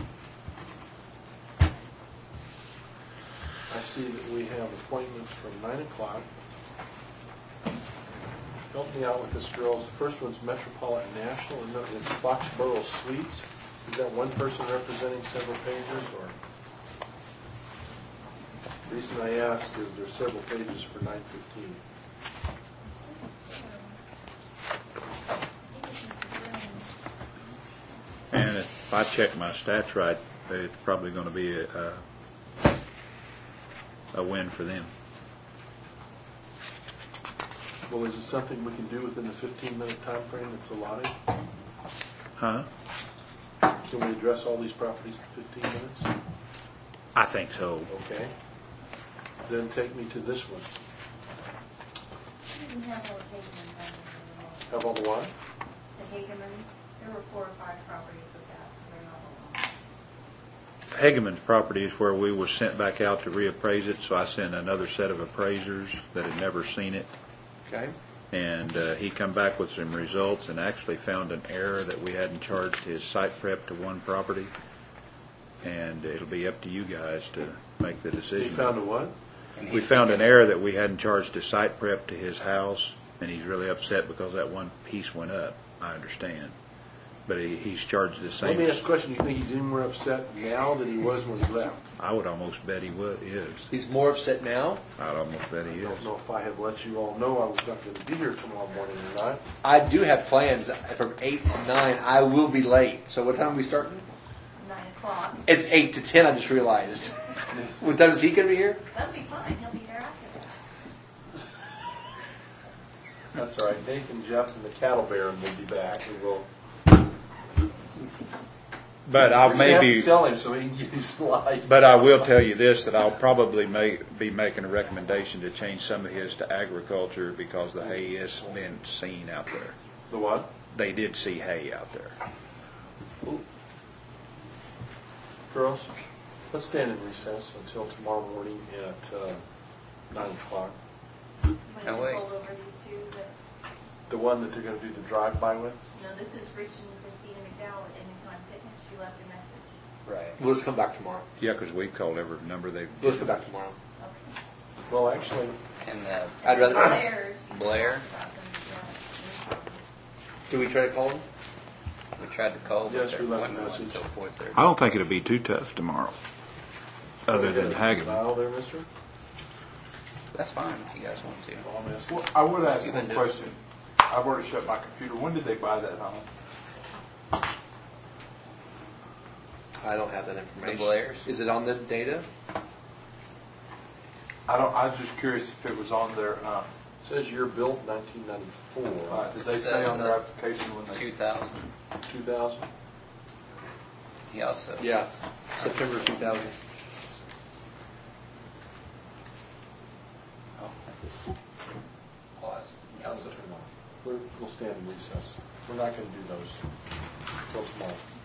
I see that we have appointments from nine o'clock. Help me out with this, girls. The first one's Metropolitan National, and it's Foxborough Suites. Is that one person representing several pages, or? The reason I ask is there's several pages for nine fifteen. And if I check my stats right, it's probably going to be a, a, a win for them. Well, is it something we can do within the fifteen-minute time frame that's allotted? Huh? Can we address all these properties in fifteen minutes? I think so. Okay. Then take me to this one. You didn't have all the Hagemans on there. Have all the what? The Hagemans, there were four or five properties with that, so they're not all. Hageman's property is where we were sent back out to reappraise it, so I sent another set of appraisers that had never seen it. Okay. And uh, he come back with some results and actually found an error that we hadn't charged his site prep to one property. And it'll be up to you guys to make the decision. You found a what? We found an error that we hadn't charged a site prep to his house, and he's really upset because that one piece went up. I understand. But he, he's charged the same. Let me ask a question. You think he's any more upset now than he was when he left? I would almost bet he was, is. He's more upset now? I'd almost bet he I is. don't know if I have let you all know I was not going to be here tomorrow morning or not. I do have plans from eight to nine. I will be late. So what time are we starting? Nine o'clock. It's eight to ten. I just realized. What time is he going to be here? That'll be fine, he'll be there after that. That's all right. Nick and Jeff and the cattle baron will be back, and we'll. But I You're may gonna have be. to tell him so he can get his slice. But I will tell you this, that I'll probably make, be making a recommendation to change some of his to agriculture because the hay has been seen out there. The what? They did see hay out there. Girls, let's stand in recess until tomorrow morning at uh, nine o'clock. When No you way. hold over these two, that, The one that they're going to do the drive-by with? no, this is Rich and Christina McDowell at Anytime Fitness, she left a message. Right. We'll just come back tomorrow. Yeah, because we've called every number they've. We'll just come back tomorrow. Okay. Well, actually, And uh, I'd rather. Blair's, you Blair? talked about them, yeah. Do we try to call him? We tried to call, but Yes, their we left a appointment wasn't message. until four thirty. I don't think it'll be too tough tomorrow, other than Hagan. Dial there, mister? That's fine if you guys want to. Well, I'm asking. Well, I would ask You one can do it. question. I've already shut my computer. When did they buy that home? I don't have that The information. Blairs? Is it on the data? I don't, I was just curious if it was on their, uh, it says year built nineteen ninety-four. Did they say on their application when they? two thousand. two thousand? He also. Yeah, September two thousand. Oh. Pause. He also. We're, we'll stand in recess. We're not going to do those until tomorrow.